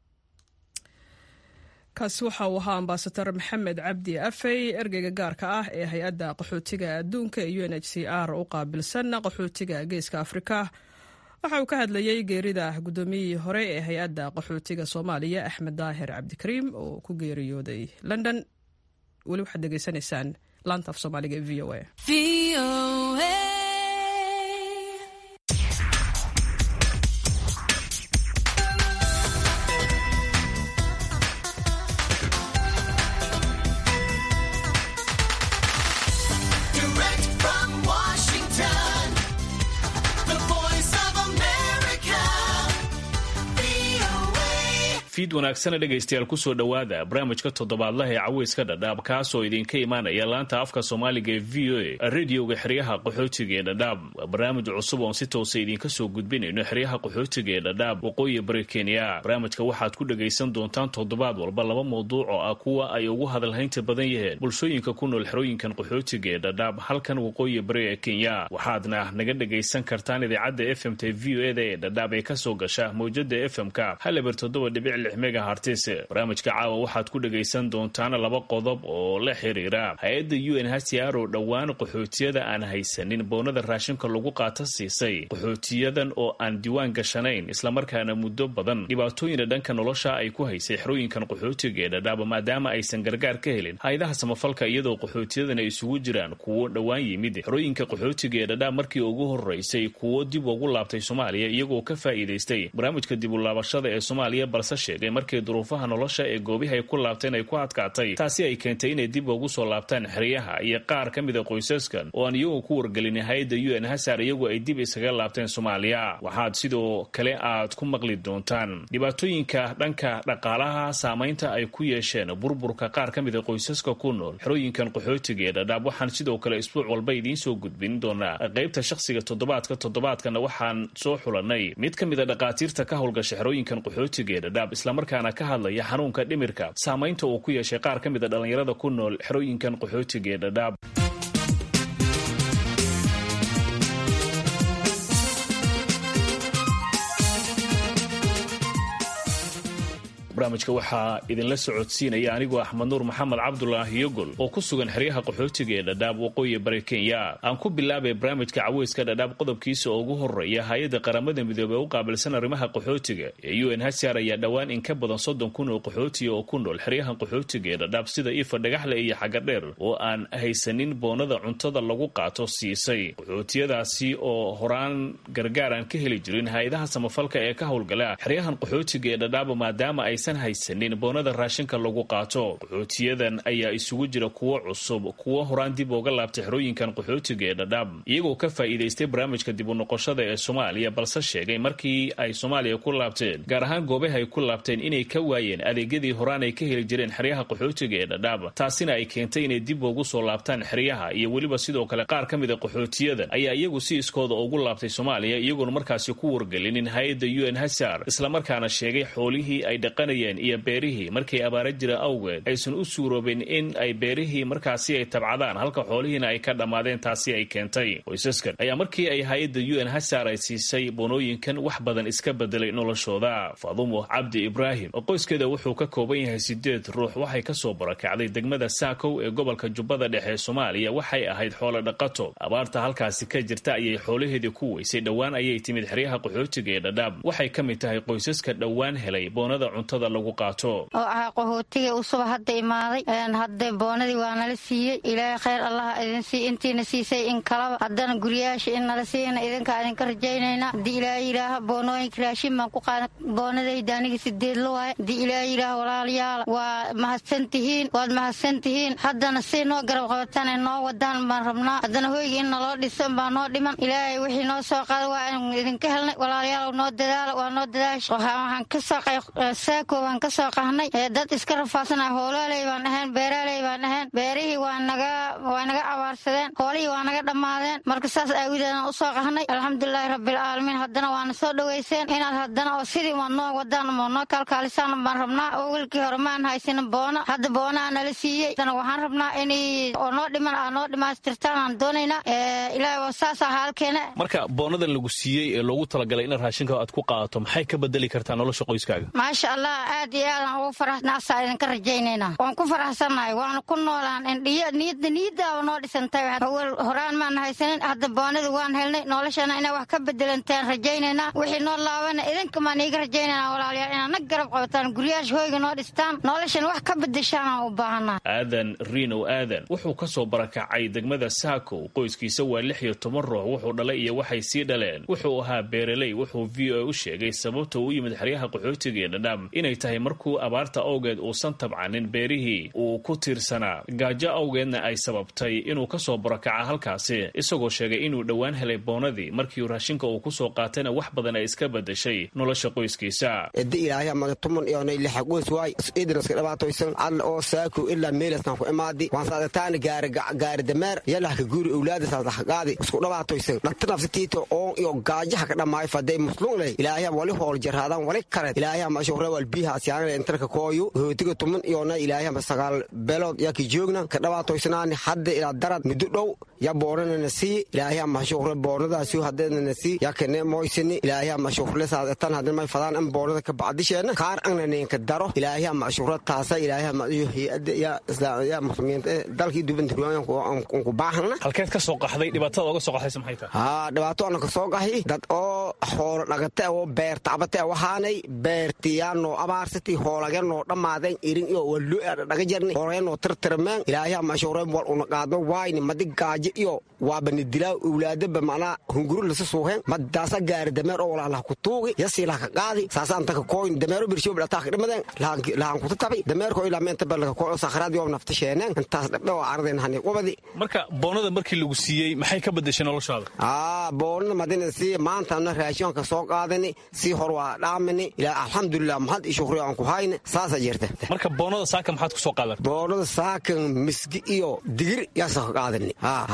kaasi waxa uu ahaa ambasador Maxamed Cabdi Afey, ergeyga gaarka ah ee hay-adda qaxootiga adduunka ee UNHCR u qaabilsan qaxootiga Geeska Afrika. waxa uu ka hadlayay geerida gudoomiyihii hore ee hay-adda qaxootiga Soomaaliya Axmed Daahir Cabdikariim oo ku geeriyooday London. weli waxaad degeysanaysaan laanta af Soomaaliga ee VOA. fiid wanaagsana dhegaystayaal kusoo dhowaada barnaamijka toddobaadlaha ee caweyska dhadhaab kaasoo idinka imaanaya laanta afka Soomaaliga ee VOA radioga xeryaha qaxootiga ee dhadhaab. waa barnaamij cusub oon si toosa idinka soo gudbinayno xeryaha qaxootiga ee dhadhaab waqooyi bari Kenya. barnaamijka waxaad ku dhagaysan doontaan toddobaad walba 2 mawduuc oo ah kuwa ay ugu hadalhaynta badan yihiin bulshooyinka ku nool xerooyinkan qaxootiga ee dhadhaab halkan waqooyi bari ee Kenya. waxaadna naga dhagaysan kartaan idaacadda FM ta VOA ee dhadhaab ee ka soo gasha mowjada FM-ka 7.7 megahertz. barnaamijka caawa waxaad ku dhagaysan doontaan 2 qodob oo la xiriira hay-adda UNHCR oo dhowaan qaxootiyada aan haysanin boonada raashinka lagu qaata siisay. qaxootiyadan oo aan diiwaan gashanayn isla markaana muddo badan dhibaatooyin dhanka nolosha ay ku haysay xerooyinkan qaxootiga ee dhadhaab maadaama aysan gargaar ka helin hay'adaha samafalka, iyadoo qaxootiyadan ay isugu jiraan kuwo dhowaan yimid xerooyinka qaxootiga ee dhadhaab markii ugu horeysay, kuwo dib ugu laabtay Soomaaliya iyagoo ka faa'iideystay barnaamijka dib u laabashada ee Soomaaliya balse sheegay markii duruufaha nolosha ee goobihi ay ku laabteen ay ku adkaatay. taasi ay keentay inay dib ugu soo laabtaan xeryaha, iyo qaar ka mid ah qoysaskan oo aan iyagu ku wargelin hay'adda UNHCR iyagu ay dib isaga laabteen Soomaaliya. waxaad sidoo kale aad ku maqli doontaan dhibaatooyinka dhanka dhaqaalaha saameynta ay ku yeesheen burburka qaar ka mid ah qoysaska ku nool xerooyinkan qaxootiga ee dhadhaab. waxaan sidoo kale isbuuc walba idiin soo gudbin doonaa qaybta shakhsiga toddobaadkana waxaan soo xulanay mid ka mid ah dhaqaatiirta ka howlgasha xerooyinkan qaxootiga ee dhadhaab islamarkaana ka hadlaya xanuunka dhimirka saamaynta uu ku yeeshay qaar ka mid a dhalinyarada ku nool xerooyinkan qaxootiga ee dhadhaab. barnaamijka waxaa idinla socodsiinaya anigoo Axmed Nuur Maxamed Cabdulaahi Yogol oo ku sugan xeryaha qaxootiga ee dhadhaab waqooyi bari Kenya. aan ku bilaabay barnaamijka caweyska dhadhaab qodobkiisa ugu horeeya hay'adda qaramada midoobay u qaabilsan arrimaha qaxootiga ee UNHCR ayaa dhowaan in ka badan 30,000 oo qaxootiga oo ku nool xeryaha qaxootiga ee dhadhaab sida Ifa, Dhagaxle iyo Xagadheer oo aan haysanin boonada cuntada lagu qaato siisay. qaxootiyadaasi oo horaan gargaar aan ka heli jirin hay'adaha samafalka ee ka howlgala xeryahan qaxootiga ee dhadhaab maadaama ay aysan haysanin boonada raashinka lagu qaato. qaxootiyadan ayaa isugu jira kuwo cusub, kuwo horaan dib uga laabtay xerooyinkan qaxootiga ee Dadaab iyagoo ka faa'iidaystay barnaamijka dib u noqoshada ee Soomaaliya, balse sheegay markii ay Soomaaliya ku laabteen gaar ahaan goobaha ay ku laabteen inay ka waayeen adeegyadii horaan ay ka heli jireen xeryaha qaxootiga ee Dadaab, taasina ay keentay inay dib ugu soo laabtaan xeryaha. iyo weliba sidoo kale qaar ka mid ah qaxootiyadan ayaa iyagu si iskooda ugu laabtay Soomaaliya iyagoona markaasi ku wargelinin hay'adda UNHCR, isla markaana sheegay xoolihii ay dhaqanayeen iyo beerihii markay abaara jira awgeed aysan u suuroobin in ay beerihii markaasi ay tabcadaan halka xoolihiina ay ka dhammaadeen. taasi ay keentay qoysaskan ayaa markii ay hay'adda UNHCR ay siisay boonooyinkan wax badan iska bedelay noloshooda. Faadumo Cabdi Ibraahim oo qoyskeeda wuxuu ka kooban yahay 8 ruux, waxay ka soo barakacday degmada Saakow ee gobolka Jubbada Dhexe ee Soomaaliya. waxay ahayd xoolo dhaqato. abaarta halkaasi ka jirta ayay xoolaheedii ku weysay. dhowaan ayay timid xeryaha qaxootiga ee Dadaab. waxay ka mid tahay qoysaska dhowaan helay boonada cuntada lagu qaato. oo ah qaxootiga usoo hadda imaaday hadda boonadii waa nala siiyey. ilaahay khayr allah idin sii intiina siisay in kalaba haddana guryaasha in nala siiyana idinka rajaynayna. haddii ilaahay yidhaaha boonooyinka raashin baan ku qaada boonadayda aniga 8 la waaye. haddii ilaahay yidhaaha walaalayaal waa mahadsantihiin, waad mahadsantihiin. haddana si noo garab qabataan ee noo wadaan baan rabnaa. haddana hoyga in naloo dhisan baa noo dhiman. ilaahay wixii noo soo qaada waa in idinka helnay. walaalayaal noo dadaala, waa noo dadaash. waxaan ka soo Saako waan ka soo qahnay dad iska rafaasana hoolaaley baan ahayn, beeraaley baan ahayn. beerihii waa naga abaarsadeen, hoolihii waa naga dhammaadeen. marka saas aawideedaan u soo qahnay. alxamdulilaahi rabbil caalamiin. haddana waana soo dhoweyseen inaad haddana oo sidii waa noo wadaan oo noo kalkaalisaan baan rabnaa. awalkii hore maan haysanin boono, hadda boonaa nala siiyey. haddana waxaan rabnaa inay oo noo dhiman aa noo dhimaystirtaan aan doonaynaa. ilaahay waa saasa haalkeena. marka boonadan lagu siiyey ee loogu talagalay in raashinka aad ku qaadato maxay ka bedeli kartaa nolosha qoyskaaga? maasha allah aad iyo aad aan ugu faraxnaasaa idinka rajaynaynaa. waan ku faraxsannahay, waana ku noolaan niyadaaba noo dhisantay. horaan maan haysanin, hadda boonadii waan helnay. noloshana inay wax ka bedelantaan rajaynaynaa. wixii noo laabana idinka maan iiga rajaynaynaa walaalayaal inaad nag garab qabataan, guryaasha hoyga noo dhistaan, noloshana wax ka bedeshaan aan u baahanaa. aadan Riinow aadan wuxuu ka soo barakacay degmada Saakow. qoyskiisa waa 16 ruux. wuxuu dhalay iyo waxay sii dhaleen. wuxuu ahaa beeraley. wuxuu VOA u sheegay sababta uu yimid xeryaha qaxootiga ee Dadaab inay tahay markuu abaarta awgeed uusan tabcanin beerihii uu ku tiirsanaa. gaajo awgeedna ay sababtay inuu ka soo barakaca halkaasi, isagoo sheegay inuu dhowaan helay boonadii markii raashinka uu ku soo qaatayna wax badan ay iska bedeshay nolosha qoyskiisa. ilaahay magatuman iyo nay lix qoys waay idriska dhabaatoysan alla oo Saako ilaa meelaskan ku imaadi. waan saadataan gaari dameer yalla ka guuri awlaada saadax qaadi isku dhabaatoysan dadka naftiito oo iyo gaajaha ka dhamaay faday musluulay. ilaahay wali hool jaraadan wali kare. ilaahay ma shuqra wal biha asiyaan intarka kooyo hootiga tuman iyo nay ilaahay ma sagaal beelood yaa ki joogna ka dhabaatoysnaan hadda ila darad midu dhow ya boorana nasi. ilaahay ma shuqra booradaasi hadana nasi ya kane mooysini. ilaahay ma shuqra saadatan hadana may fadaan am boorada ka bacdisheena qaar anna ka daro. ilaahay ma shuqra taasa ilaahay ma ya islaamiya muslimiinta dalkii duban tiriyaan ku baahna. halkeed ka soo qaxday dhibaatada uga soo qaxaysa maxay tahay? dhibaato aan ka soo qaxay dad oo xoolo dhaqata oo beer tacbata waxaanay beertiyaano abaarsati hoolageeno dhamaadeen irin iyo walo dhaga jarni horeeno tirtirmeen. ilaahay ma shuqra wal una qaado waayni madig gaajo iyo waa banidilaa awlaadaba macna hunguru la soo heen madaasa gaar dameer oo walaalaha ku tuugi yasiila ka qaadi saasaan taka kooyn dameero birsho bilata khidmadan laan ku tabi dameerko ilaa meenta balka koo sakhraad iyo naftasheeneen intaas dhabdho ardeen hani qobadi. marka boonada markii lagu siiyey maxay ka bedeshay noloshaada? boonada madina si maanta na raashin ka soo qaadani si hor waa dhaamani ilaa alxamdulillah mahad iyo shukri aan ku hayna saasa jirta. marka boonada saaka maxaad ku soo qaadan? boonada saaka miski iyo digir yaa soo qaadani.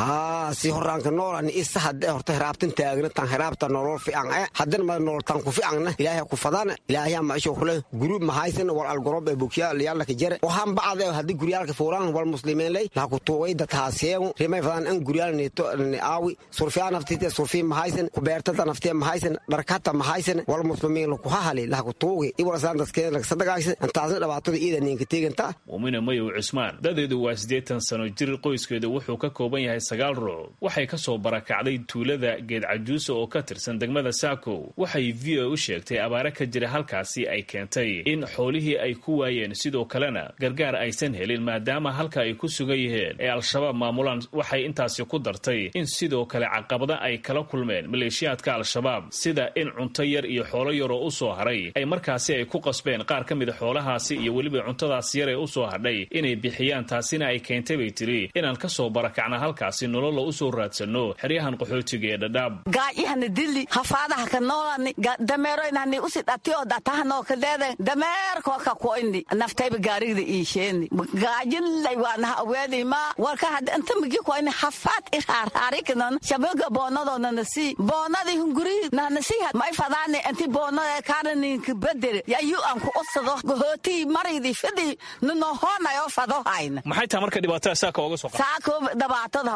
si horaanka noolani isa hadda horta haraabtan taagna tan haraabta nolol fiican haddana ma nolol tan ku fiican ilaahay ku fadana. ilaahay ma shukri group ma haysan wal algorob ee bukiya yalla ka jare waxaan bacday hadii guryaalka fuuraan wal muslimiin lay la ku tooway dad haasiyeen rimay fadan an guryaal neeto aawi surfiyaan naftite surfiin ma haysan ku beertada naftite ma haysan barkata ma haysan wal muslimiin ku hahali la ku tooway ibra saan dadkeen la sadaqaysan intaasna dhibaatada iidaninka teeganta. Muumina Mayow Cusmaan dadeedu waa 80 sano jir. qoyskeedu wuxuu ka kooban yahay 9 ruux. waxay ka soo barakacday tuulada Geed Cajuuso oo ka tirsan degmada Saakow. waxay VOA u sheegtay abaara ka jira halkaasi ay keentay in xoolihii ay ku waayeen, sidoo kalena gargaar aysan helin maadaama halka ay ku sugan yihiin ee al-shabaab maamulaan. waxay intaasi ku dartay in sidoo kale caqabada ay kala kulmeen maleeshiyaadka al-shabaab, sida in cunto yar iyo xoolo yaroo u soo haray ay markaasi ay ku qasbeen qaar ka mida xoolahaasi iyo weliba cuntadaas yar ee u soo hadhay inay bixiyaan, taasina ay keentay bay tiri inaan ka soo barakacna halkaasi nolola u soo raadsanno xeryahan qaxootiga ee Dhadhaab. gaajihana dili hafaadaha ka noolani dameeroynani usi dhatiyo dhatahanoo kadeede dameerkoo ka koyni naftayba gaarigda iisheeni gaajilay waanaha aweedima warka hadda inta migi koyni hafaad iraarhaarikinan shabaga boonadonana sii boonadii hunguri nanasi may fadaani inti boonada kaaraninka bedere yayu aan ku usado gohootii maridi fidi ninohoonayo fado hayna. maxay tahay marka dhibaatada saaka uga soo qaad saako dhibaatada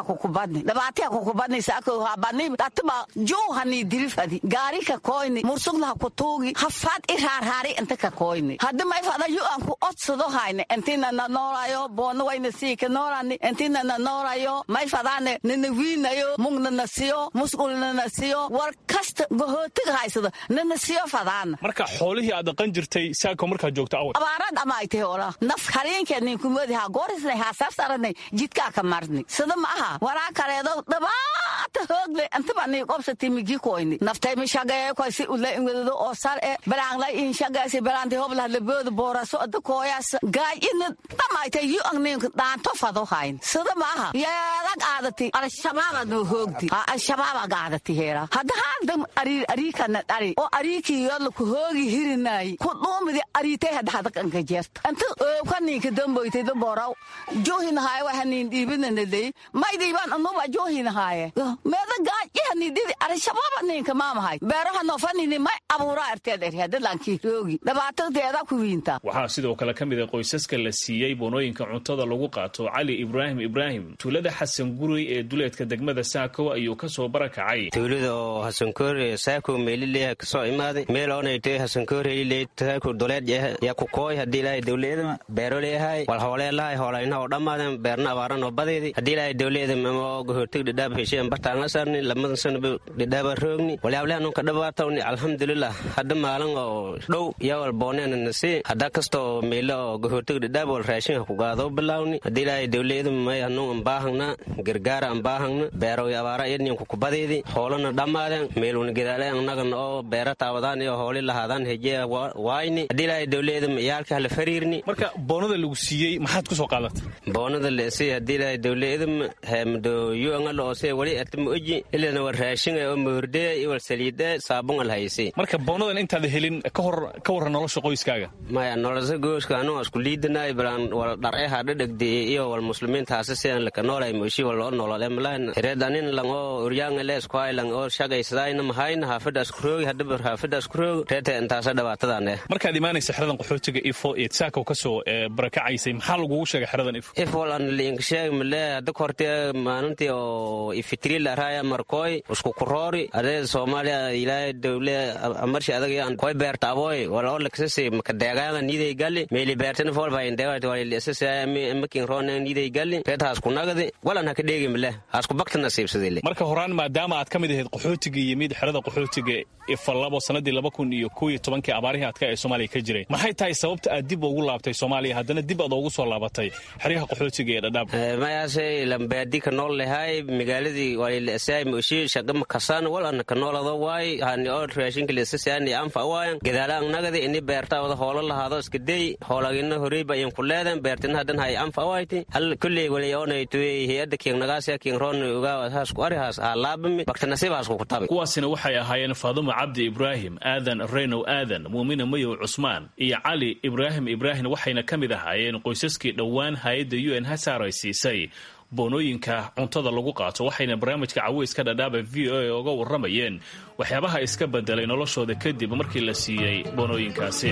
ku kubadni saako habani datba joohani dirifadi gaari ka koyni mursugna ku tuugi hafaad iraarhaari inta ka koyni hadda may fada yu aan ku usado hayna intina na noolayo boono wayna sii ka noolani intina na noolayo may fadaane nina wiinayo mugna na siyo musqulna na siyo war kasta gohootiga haysada nina siyo fadaana. marka xoolihii aad dhaqan jirtay saako markaa joogta awal abaarad ama ay tahay ola naf xariinkeeni kumadi ha goorisnay ha saarsaranay jidka ka marni sida ma aha waraa kaleedo dhabaata hoogle inta bani qobsati migi koyni naftay mi shaqay ko si ula ingwedo oo sar ee baraanglay in shaqaasi baraanti hobla labooda booraso ad kooyas gaajin tamaaytay yu angnin daanto fado hayn sida ma aha yaa qaadati al-shabaab no hoogdi al-shabaab qaadati heera hadda hadam ari kana ari oo ariki yalla ku hoogi hirinay ku dhuumidi aritay hadda kan ka jeerta anta kaninka damboytay booraw joohin haay waxanin diibinanay may diiban anuba joohin haay meeda gaajihani didi al-shabaab ninka maamahay beeraha no fanini may abuura arteed hadda lanki roogi dhabaatadeeda ku wiinta. waxaa sidoo kale ka mid ah qoysaska la siiyey boonooyinka cuntada lagu qaato Cali Ibrahim tuulada Xasan Guri ee duleedka degmada Saako ayuu ka soo barakacay. tuulada oo Xasan Guri Saako meelilay ka soo imaaday meel oo ay tahay Xasan Guri ilay Saako duleed ya ku kooy hadii ilaahay dawladda beero leeyahay wal hooleelahay hoolayna oo dhamaadan beerna abaaran oo badeedi hadii ilaahay dawladda ma goortig Dhadhaab heshiin bartaan saarni lamadan sano Dhadhaab roogni walaalahana ka dhawaatawni alxamdulillah hadda maalan oo dhow yawal boonana nasi hadda kasto meelo goortig Dhadhaab wal raashin ku qaado bilaawni hadii ilaahay dawladda ma yaanu baahna gargaar aan baahna beero abaara idin ku badeedi hoolana dhamaadan meeluna gadaale annaga oo beera taawadaan iyo hooli lahaadaan hejiya waayni hadii ilaahay dawladda yaalka la fariirni. marka boonada lagu siiyey maxaad ku soo qaadatay? boonada la siiyey hadii ilaahay dawladda heemdo yu angal oo see wali atmo oji ilaa war raashin oo moorde iyo saliida saabun al haysi. marka boonadan intaad helin ka hor nolosha qoyskaaga maya nolosha gooska anoo isku liidinay balan wal dhareeha dhadhagdii iyo wal muslimiinta asaseen la kanoolay mooshi wal nolole malan reedanin lango uryaan lees ku aylan oo shaqaysayna mahayna haafadas kroog hadba haafadas kroog reeta intaas dhawaatadaan. markaad imaanaysa xeradan qaxootiga ifo ee Saako ka soo barakacaysay maxaa lagu sheegay xeradan ifo lan link sheeg male hada kortee maalintii oo ifitril raaya markooy isku kuroori adee Soomaaliya ilaa dawle amarshi adag aan koy beerta aboy wala oo laksasi ka deegaana niday gali meeli beertan foolba indeewad wala leesay makin roon niday gali reetaas ku nagade wala na ka dheegi male asku bakta nasiibsadile. marka horaan maadaama aad ka mid ahayd qaxootiga yimid xerada qaxootiga ifo labo sanadii 2011 abaarihii adka ee Soomaaliya ka jiray maxay tahay sababta aad dib ugu laabtay Soomaaliya haddana dib aad ugu soo laabatay xeryaha qaxootiga ee Dhadhaab? mayaasay lambaadi ka nool lahay magaaladii wali leesay mooshi shaqam kasan wala ka noolado waay hani oo raashinka leesay anfa waayan gadaalaan nagada in beerta wada hoolo lahaado iska day hoolagina horeyba ayaan ku leedan beertina hadan hay anfa waayti hal kulli wali oo ay tuway hay'adda Keenagaas Keenron uga haas ku arihaas laabmi waqti nasiibaas ku tabay. kuwaasina waxay ahaayeen Faadumo Cabdi Ibrahim, Aadan Reyno Aadan, Muumina Mayo Cusmaan iyo Cali Ibrahim waxayna ka mid ahaayeen qoysaskii dhawaan hay'adda UN Hasaray siisay boonooyinka cuntada lagu qaato waxayna barnaamijka Caweyska Dhadhaab VOA uga waramayeen waxyaabaha iska bedelay noloshooda kadib markii la siiyey boonooyinkaasi.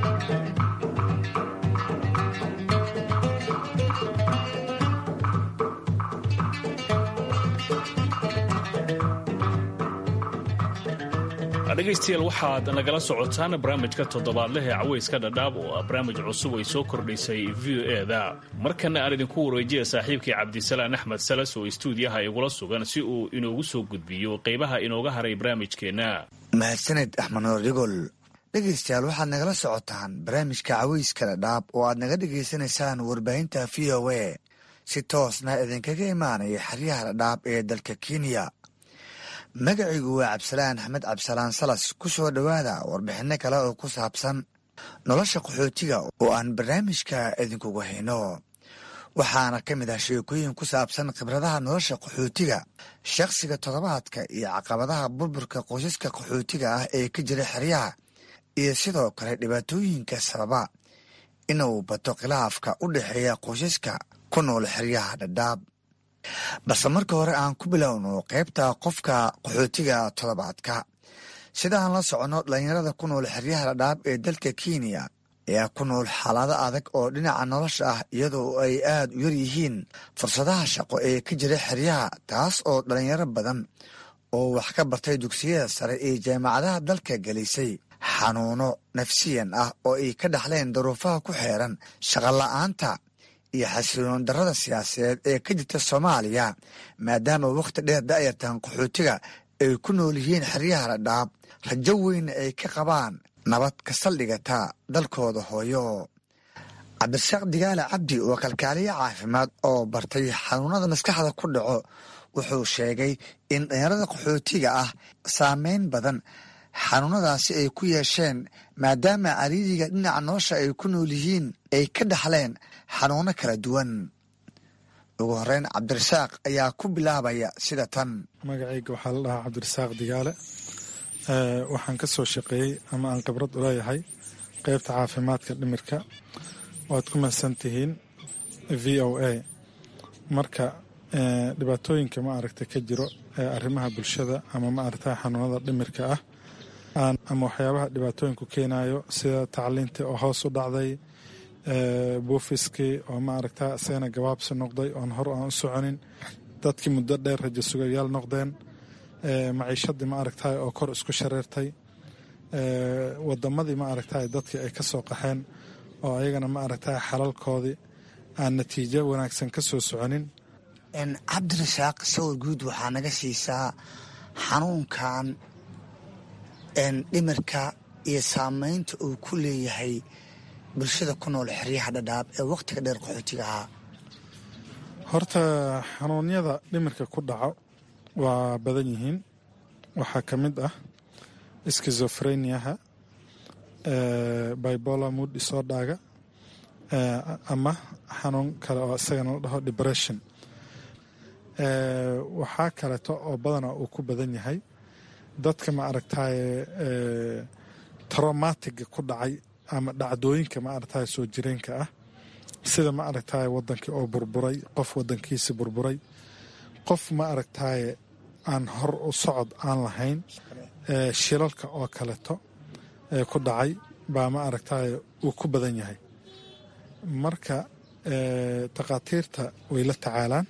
dhegaystayaal waxaad nagala socotaan barnaamijka toddobaadleh ee Caweyska Dhadhaab oo barnaamij cusub ay soo kordhisay VOA-da. markana aan idinku wareejiya saaxiibkii Cabdisalaan Axmed Salas oo stuudiyaha igula sugan si uu inoogu soo gudbiyo qaybaha inooga haray barnaamijkeena. mahadsaned Axmed Noordigol. dhegaystayaal waxaad nagala socotaan barnaamijka Caweyska Dhadhaab oo aad naga dhegaysanaysaan warbaahinta VOA si toosna idinkaga imaanaya xeryaha Dhadhaab ee dalka Kenya. magacaygu waa Cabdisalaan Axmed Cabdisalaan Salas. ku soo dhowaada warbixinno kale oo ku saabsan nolosha qaxootiga oo aan barnaamijka idinkugu hayno waxaana ka mid ah sheekooyin ku saabsan khibradaha nolosha qaxootiga, shakhsiga toddobaadka iyo caqabadaha burburka qoysaska qaxootiga ah ee ka jira xeryaha, iyo sidoo kale dhibaatooyinka sababa inuu bato khilaafka u dhexeeya qoysaska ku nool xeryaha dhadhaab. balse marka hore aan ku bilowno qaybta qofka qaxootiga toddobaadka. sidaan la soconno dhalinyarada ku nool xeryaha dhadhaab ee dalka Kenya ayaa ku nool xaalado adag oo dhinaca nolosha ah, iyadoo ay aad u yar yihiin fursadaha shaqo ee ka jira xeryaha, taas oo dhalinyaro badan oo wax ka bartay dugsiyada sare ee jaamacadaha dalka gelisay xanuuno nafsiyan ah oo ay ka dhaxleen duruufaha ku xeeran shaqola'aanta iyo xasiloon darrada siyaasadeed ee ka jirta Soomaaliya, maadaama wakhti dheer da'yartan qaxootiga ay ku nool yihiin xeryaha dhadhaab, rajo weyna ay ka qabaan nabad ka saldhigata dalkooda hooyo. Cabdirasaaq Digaale Cabdi oo kalkaaliye caafimaad oo bartay xanuunada maskaxda ku dhaco wuxuu sheegay in dhalinyarada qaxootiga ah saameyn badan xanuunadaasi ay ku yeesheen, maadaama cariiriga dhinaca nolosha ay ku nool yihiin ay ka dhaxleen xanuuno kala duwan. ugu horeyn Cabdirasaaq ayaa ku bilaabaya sida tan. magacayga waxaa la dhahaa Cabdirasaaq Digaale. waxaan ka soo shaqeeyey ama aan khibrad u leeyahay qaybta caafimaadka dhimirka. waad ku mahadsan tihiin VOA. marka dhibaatooyinka ka jiro arrimaha bulshada ama xanuunada dhimirka ah ama waxyaabaha dhibaatooyinku keenayo sida tacliinta oo hoos u dhacday, buufiskii oo isagana gabaabsi noqday oon hor aan u soconin, dadkii muddo dheer rajo sugayaal noqdeen, maciishadii oo kor isku shareertay, wadamadii dadkii ay ka soo qaxeen oo ayagana xalalkoodii aan natiijo wanaagsan ka soo soconin. Cabdirasaaq, sawir guud waxaa naga siisaa xanuunkan dhimirka iyo saameynta uu ku leeyahay bulshada ku nool xeryaha dhadhaab ee wakhtiga dheer qaxootiga ahaa. horta xanuunyada dhimirka ku dhaco waa badan yihiin. waxaa ka mid ah skizofreniaha, bipolar mood disorderga, ama xanuun kale oo isagana la dhaho depression. waxaa kaleeto oo badana uu ku badan yahay dadka traumatiga ku dhacay ama dhacdooyinka soo jireenka ah, sida wadankii oo burburay, qof wadankiisi burburay, qof aan hor u socod aan lahayn, shilalka oo kaleeto ku dhacay baa uu ku badan yahay. marka takhaatiirta way la tacaalaan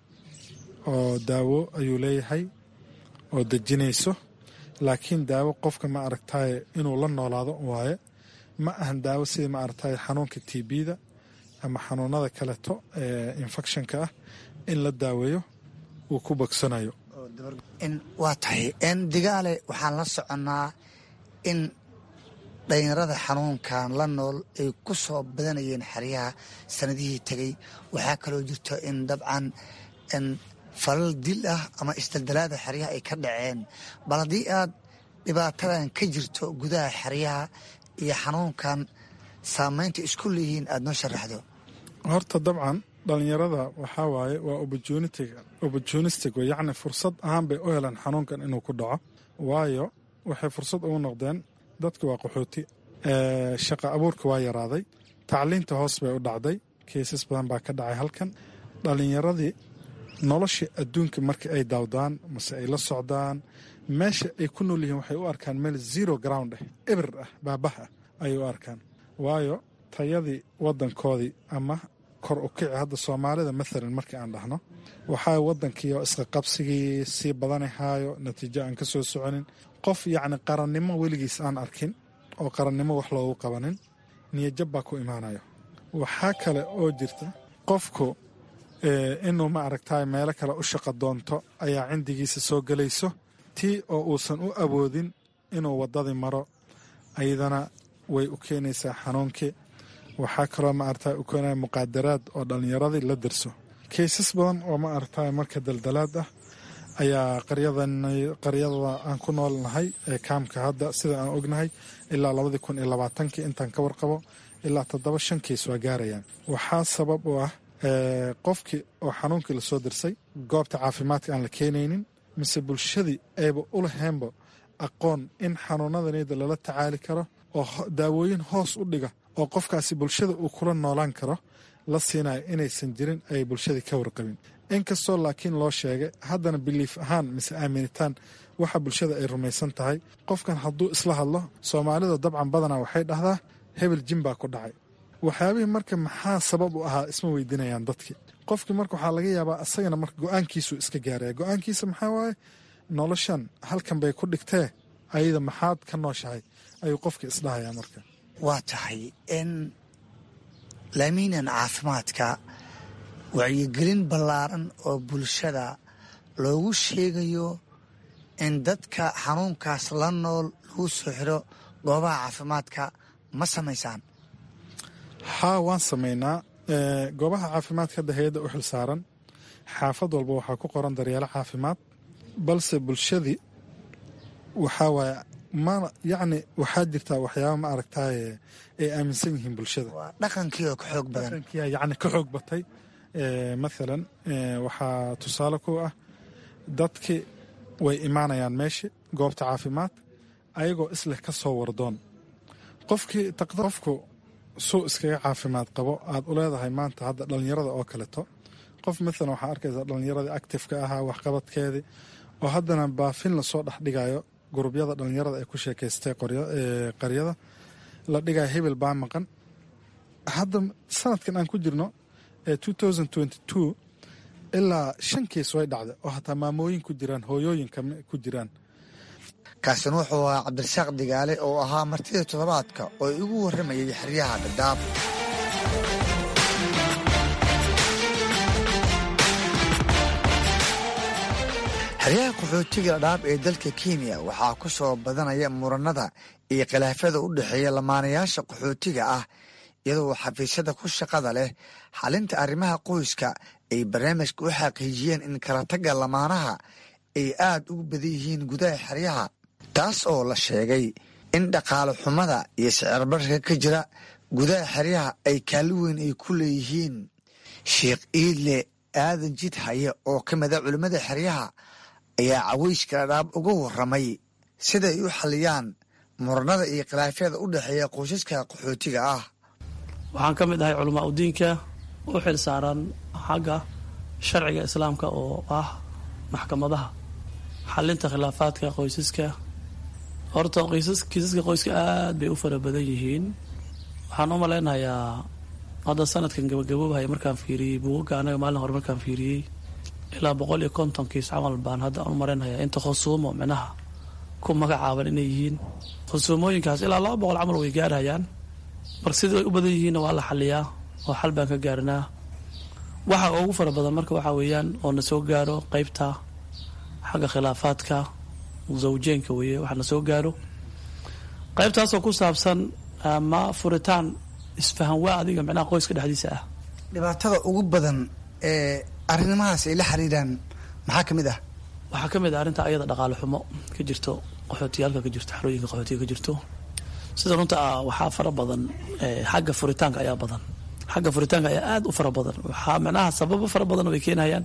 oo daawo ayuu leeyahay oo dejinayso, laakiin daawo qofka inuu la noolaado waaye. ma ahan daawo sida xanuunka TB-da ama xanuunada kaleeto infectionka ah in la daaweeyo uu ku bogsanayo. waa tahay Digaale, waxaan la soconnaa in dhalinyarada xanuunkan la nool ay ku soo badanayeen xeryaha sanadihii tegey. waxaa kaloo jirto in dabcan falal dil ah ama isdaldalaada xeryaha ay ka dhaceen. bal haddii aad dhibaatadan ka jirto gudaha xeryaha iyo xanuunkan saameynta isku leeyihiin aad noo sharaxdo. horta dabcan dhalinyarada waxaa waaye waa opportunistic, yacni fursad ahaan bay u heleen xanuunkan inuu ku dhaco, waayo waxay fursad ugu noqdeen. dadka waa qaxooti, shaqa abuurka waa yaraaday, tacliinta hoos bay u dhacday, keysas badan baa ka dhacay halkan. dhalinyaradii nolosha adduunka marka ay daawdaan mase ay la socdaan, meesha ay ku nool yihiin waxay u arkaan meel zero ground ah, eber ah, baabah ah ayay u arkaan. waayo tayadii wadankoodii ama kor u kici hadda Soomaalida maalan markii aan dhahno, waxaa wadankii oo isqa qabsigii sii badanahaayo, natiijo aan ka soo soconin, qof yacni qarannimo weligiis aan arkin oo qarannimo wax loogu qabanin, niyajab baa ku imaanayo. waxaa kale oo jirta qofku inuu meelo kale u shaqo doonto ayaa cindigiisa soo gelayso, tii oo uusan u awoodin inuu wadadii maro, ayadana way u keenaysaa xanuunkii. waxaa kaloo u keenaya muqaadaraad oo dhalinyaradii la dirso. kaysas badan oo marka daldalaad ah ayaa qaryada aan ku noolnahay ee kaamka hadda sida aan ognahay ilaa 2020 intaan ka warqabo ilaa 7-5 kiis waa gaarayaan. waxaa sabab u ah qofkii oo xanuunkii lasoo dirsay goobta caafimaadka aan la keenaynin, mise bulshadii ayba u laheenba aqoon in xanuunadanida lala tacaali karo oo daawooyin hoos u dhiga oo qofkaasi bulshada uu kula noolaan karo la siinayo inaysan jirin ay bulshadii ka warqabin. inkastoo laakiin loo sheegay haddana biliif ahaan mise aaminitaan waxa bulshada ay rumaysan tahay. qofkan hadduu isla hadlo, soomaalida dabcan badanaa waxay dhahdaa hebel jin baa ku dhacay. waxyaabihii marka maxaa sabab u ahaa isma weydiinayaan dadkii. qofkii marka waxaa laga yaabaa isagana marka go-aankiisu iska gaaraya. go-aankiisa maxaa waaye noloshan halkan bay ku dhigtee ayada maxaad ka nooshahay ayuu qofkii isdhahayaa. marka waa tahay in laamiinan caafimaadka wacyigelin ballaaran oo bulshada loogu sheegayo in dadka xanuunkaas la nool lagu soo xiro goobaha caafimaadka ma samaysaan? haa, waan samaynaa. goobaha caafimaadka hadda hay-adda u xil saaran xaafad walba waxaa ku qoran daryeelo caafimaad, balse bulshadii waxaa waaye yacni waxaa jirtaa waxyaaba ma aragtaaye ay aaminsan yihiin bulshada. dhaqankii oo ka xoog badan. dhaqankii yacni ka xoog batay. mathalan waxaa tusaale ku ah dadkii way imaanayaan meesha goobta caafimaad ayagoo isleh ka soo wardoon. qofku suu iskaga caafimaad qabo aad u leedahay maanta hadda dhallinyarada oo kaleto. qof maalan waxaa arkaysaa dhallinyaradii actifeka ahaa waxqabadkeedii oo haddana baafin lasoo dhex dhigayo gurubyada dhallinyarada ay ku sheekaystay qaryada la dhigayo hebel baa maqan. hadda sanadkan aan ku jirno 2022 ilaa 5 kiis way dhacday oo hataa maamooyin ku jiraan, hooyooyinka ku jiraan. kaasina wuxuu ahaa cabdirasaaq digaale oo ahaa martida toddobaadka oo igu warramayay xeryaha Dadaab. xeryaha qaxootiga Dadaab ee dalka Kenya waxaa ku soo badanaya muranada iyo khilaafyada u dhexeeya lamaanayaasha qaxootiga ah, iyadoo xafiisyada ku shaqada leh xalinta arrimaha qoyska ay barnaamijka u xaqiijiyeen in kala tagga lamaanaha ay aad ugu badan yihiin gudaha xeryaha, taas oo la sheegay in dhaqaale xumada iyo sicir bararka ka jira gudaha xeryaha ay kaalin weyn ay ku leeyihiin. Sheekh Iidle Aadan Jid Haye oo ka mid ah culimmada xeryaha ayaa cawayska Dadaab uga warramay sida ay u xaliyaan muranada iyo khilaafyada u dhexeeya qoysaska qaxootiga ah. waxaan ka mid ahay culamaa udiinka u xil saaran xagga sharciga islaamka oo ah maxkamadaha xalinta khilaafaadka qoysaska. horta kiisaska qoyska aad bay u fara badan yihiin. waxaan u malaynayaa hadda sanadkan gabagaboobahay markaan fiiriyey buugaga anaga maalin hore markaan fiiriyey ilaa 150 kiis camal baan hadda u malaynayaa inta khusuumo micnaha ku magacaaban inay yihiin. khusuumooyinkaas ilaa 200 camal way gaarhayaan. mar sida ay u badan yihiinna waa la xaliyaa oo xal baan ka gaarnaa. waxa ugu fara badan marka waxaa weeyaan oo na soo gaaro qaybta xagga khilaafaadka zawjeenka weeye waxa na soo gaaro qaybtaasoo ku saabsan ama furitaan isfahan waa adiga micnaha qoyska dhexdiisa ah. dhibaatada ugu badan ee arrimahaas ay la xiriiraan maxaa ka mid ah? waxaa ka mid ah arrinta ayada dhaqaale xumo ka jirto qaxootiyaalka ka jirto xarooyinka qaxootiga ka jirto. sida runta waxaa fara badan xagga furitaanka ayaa badan. xagga furitaanka ayaa aad u fara badan. waxaa macnaha sababo fara badan way keenayaan.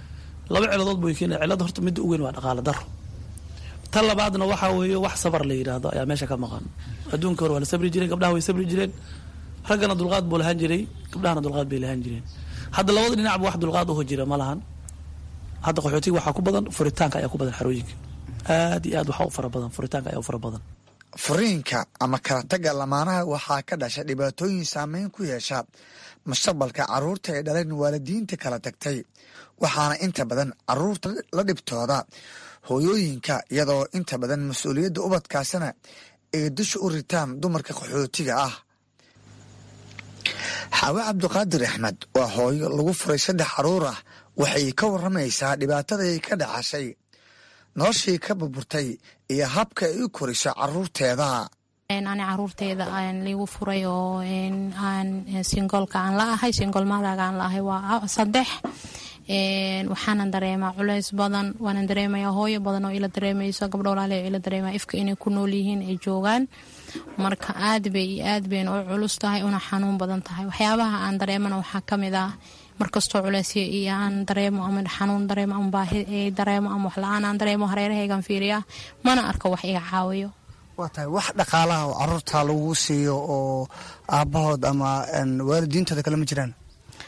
2 ciladood bay keenayaan. cilada horta midda ugu weyn waa dhaqaale daro. tan labaadna waxaa weeye wax sabar la yidhaahdo ayaa meesha ka maqan. adduunka hore waa la sabri jireen, gabdhaha way sabri jireen, raggana dulqaad buu lahaan jiray, gabdhahana dulqaad bay lahaan jireen. hadda labada dhinacba wax dulqaad uho jira ma lahan. hadda qaxootiga waxaa ku badan furitaanka ayaa ku badan xarooyinka. aad iyo aad waxaa u fara badan furitaanka ayaa u fara badan. furiinka ama kala tagga lamaanaha waxaa ka dhasha dhibaatooyin saameyn ku yeesha mustaqbalka carruurta ay dhaleen waalidiinta kala tagtay, waxaana inta badan carruurta la dhibtooda hooyooyinka, iyadoo inta badan mas-uuliyadda ubadkaasina ay dusha u ritaan dumarka qaxootiga ah. xaawe cabdiqaadir axmed waa hooyo lagu furay 3 carruur ah. waxay ka warramaysaa dhibaatadai ka dhacashay, noloshii ka burburtay iyo habka ay u koriso carruurteeda. ani carruurteeda liigu furay oo aan singolka aan la ahay, singol maadaga aan la ahay waa 3. waxaanan dareemaa culays badan, waanan dareemayaa hooyo badan oo ila dareemayso, gabdho walaale oo ila dareemaya ifka inay ku nool yihiin ay joogaan. marka aad bayna u culus tahay, una xanuun badan tahay. waxyaabaha aan dareemana waxaa ka mid ah markastoo culeysya iyo aan dareemo ama xanuun dareemo ama baahi dareemo ama wax la-aan aan dareemo, hareerahaygaan fiiriyaa, mana arko wax iga caawiyo. waa tahay wax dhaqaalaha oo caruurta lagu siiyo oo aabbahood ama waalidiintooda kale ma jiraan?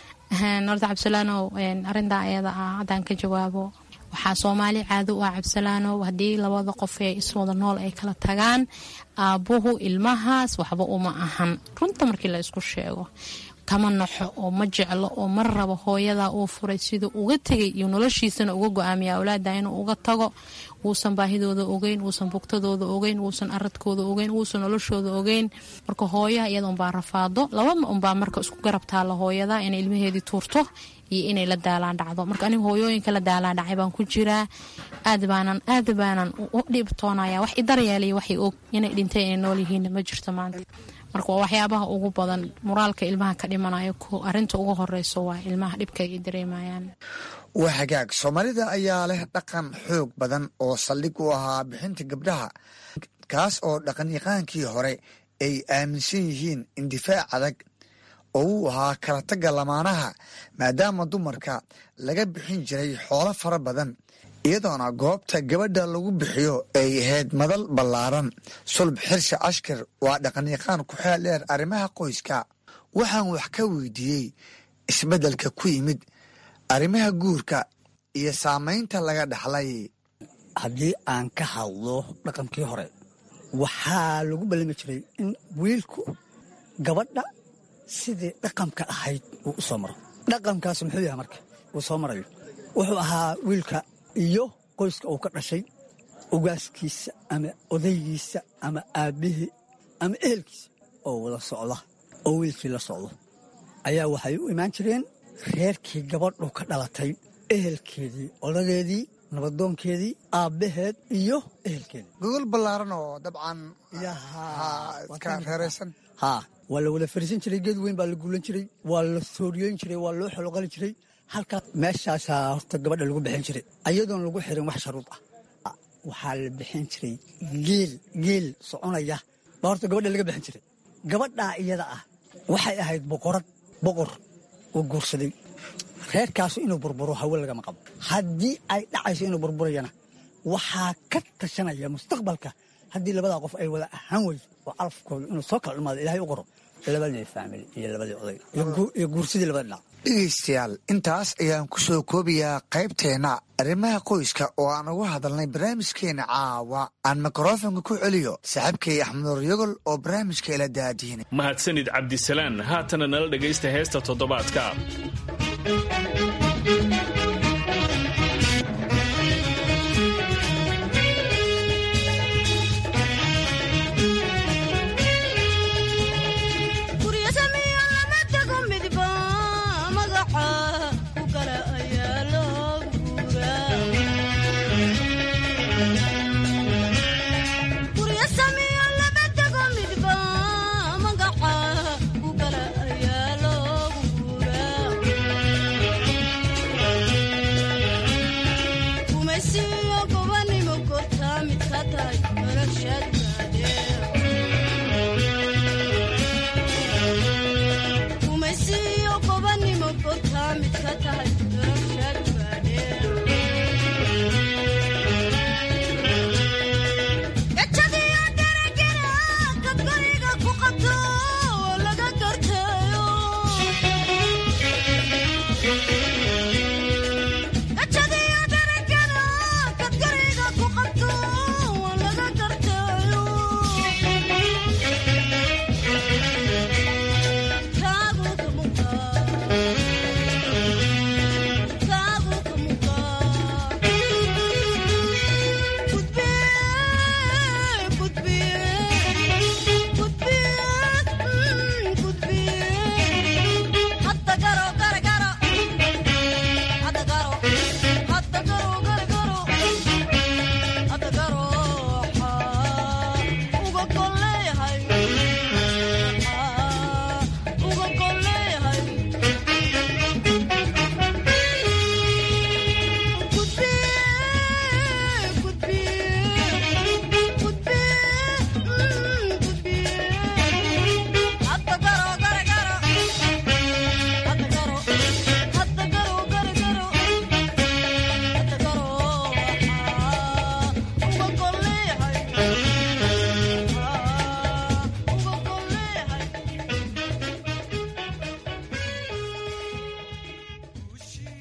horta cabdisalaanow, arintaa ayada ah haddaan ka jawaabo, waxaa soomaali caado u ah cabdisalaanow, haddii labada qof ee iswada nool ay kala tagaan, aabbuhu ilmahaas waxba uma ahan. runta markii la isku sheego kama naxo oo ma jeclo oo ma rabo hooyadaa uu furay siduu uga tegay iyo noloshiisana uga go-aamiya awlaada inuu uga tago. wuusan baahidooda ogeyn, wuusan bugtadooda ogeyn, wuusan aradkooda ogeyn, wuusan noloshooda ogeyn. marka hooyaha iyada unbaa rafaado, labama unbaa marka isku garab taalla hooyada inay ilmaheedii tuurto iyo inay la daalaan dhacdo. marka aniga hooyooyinka la daalaan dhacay baan ku jiraa. aad baanan u dhibtoonaya. wax idaryeelaya waxay og inay dhintay inay nool yihiin ma jirto maanta. marka waa waxyaabaha ugu badan moraalka ilmaha ka dhimanayo. arinta ugu horeyso waa ilmaha dhibka ay dareemayaan. waa hagaag. soomaalida ayaa leh dhaqan xoog badan oo saldhig u ahaa bixinta gabdhaha, kaas oo dhaqan yaqaankii hore ay aaminsan yihiin in difaac adag oo uu ahaa kala tagga lamaanaha, maadaama dumarka laga bixin jiray xoolo fara badan, iyadoona goobta gabadha lagu bixiyo ay ahayd madal ballaaran. sulb xirsi ashkar waa dhaqanyaqaan ku xeel dheer arrimaha qoyska. waxaan wax ka weydiiyey isbeddelka ku yimid arrimaha guurka iyo saamaynta laga dhaxlay. haddii aan ka hadlo dhaqankii hore, waxaa lagu ballami jiray in wiilku gabadha sidii dhaqanka ahayd uu u soo maro. dhaqankaas muxuu yahay marka uu soo marayo? wuxuu ahaa wiilka iyo qoyska uu ka dhashay, ogaaskiisa ama odaygiisa ama aabbihii ama ehelkiisa oo wada socda oo wiilkii la socdo ayaa waxay u imaan jireen reerkii gabadhu ka dhalatay, ehelkeedii, odageedii, nabadoonkeedii, aabbaheed iyo ehelkeedii. gogol ballaaran oo dabcan iska reeraysan. waa la wada fariisan jiray, geed weyn baa la guulan jiray, waa la sooriyoyn jiray, waa loo xoloqali jiray. halkaas meeshaasaa horta gabadha lagu bixin jiray ayadoon lagu xirin wax sharuud ah. waxaa la bixin jiray geel soconaya baa horta gabadha laga bixin jiray. gabadhaa iyada ah waxay ahayd boqor oo guursaday. reerkaasu inuu burburo hawe lagama qabo. haddii ay dhacayso inuu burburayana waxaa ka tashanaya mustaqbalka haddii labadaa qof ay wada ahaan weyso oo calafkooda inuu soo kala dhumaado ilaahay u qoro labadii faamili iyo labadii oday iyo guursadii labada dhinac. dhegaystayaal, intaas ayaan ku soo koobayaa qaybteenna arrimaha qoyska oo aan uga hadalnay barnaamijkeena caawa. aan mikrofonka ku celiyo saaxiibkay axmed nur yogol oo barnaamijka ila daadiinay. mahadsanid cabdisalaan. haatana nala dhegaysta heesta toddobaadka.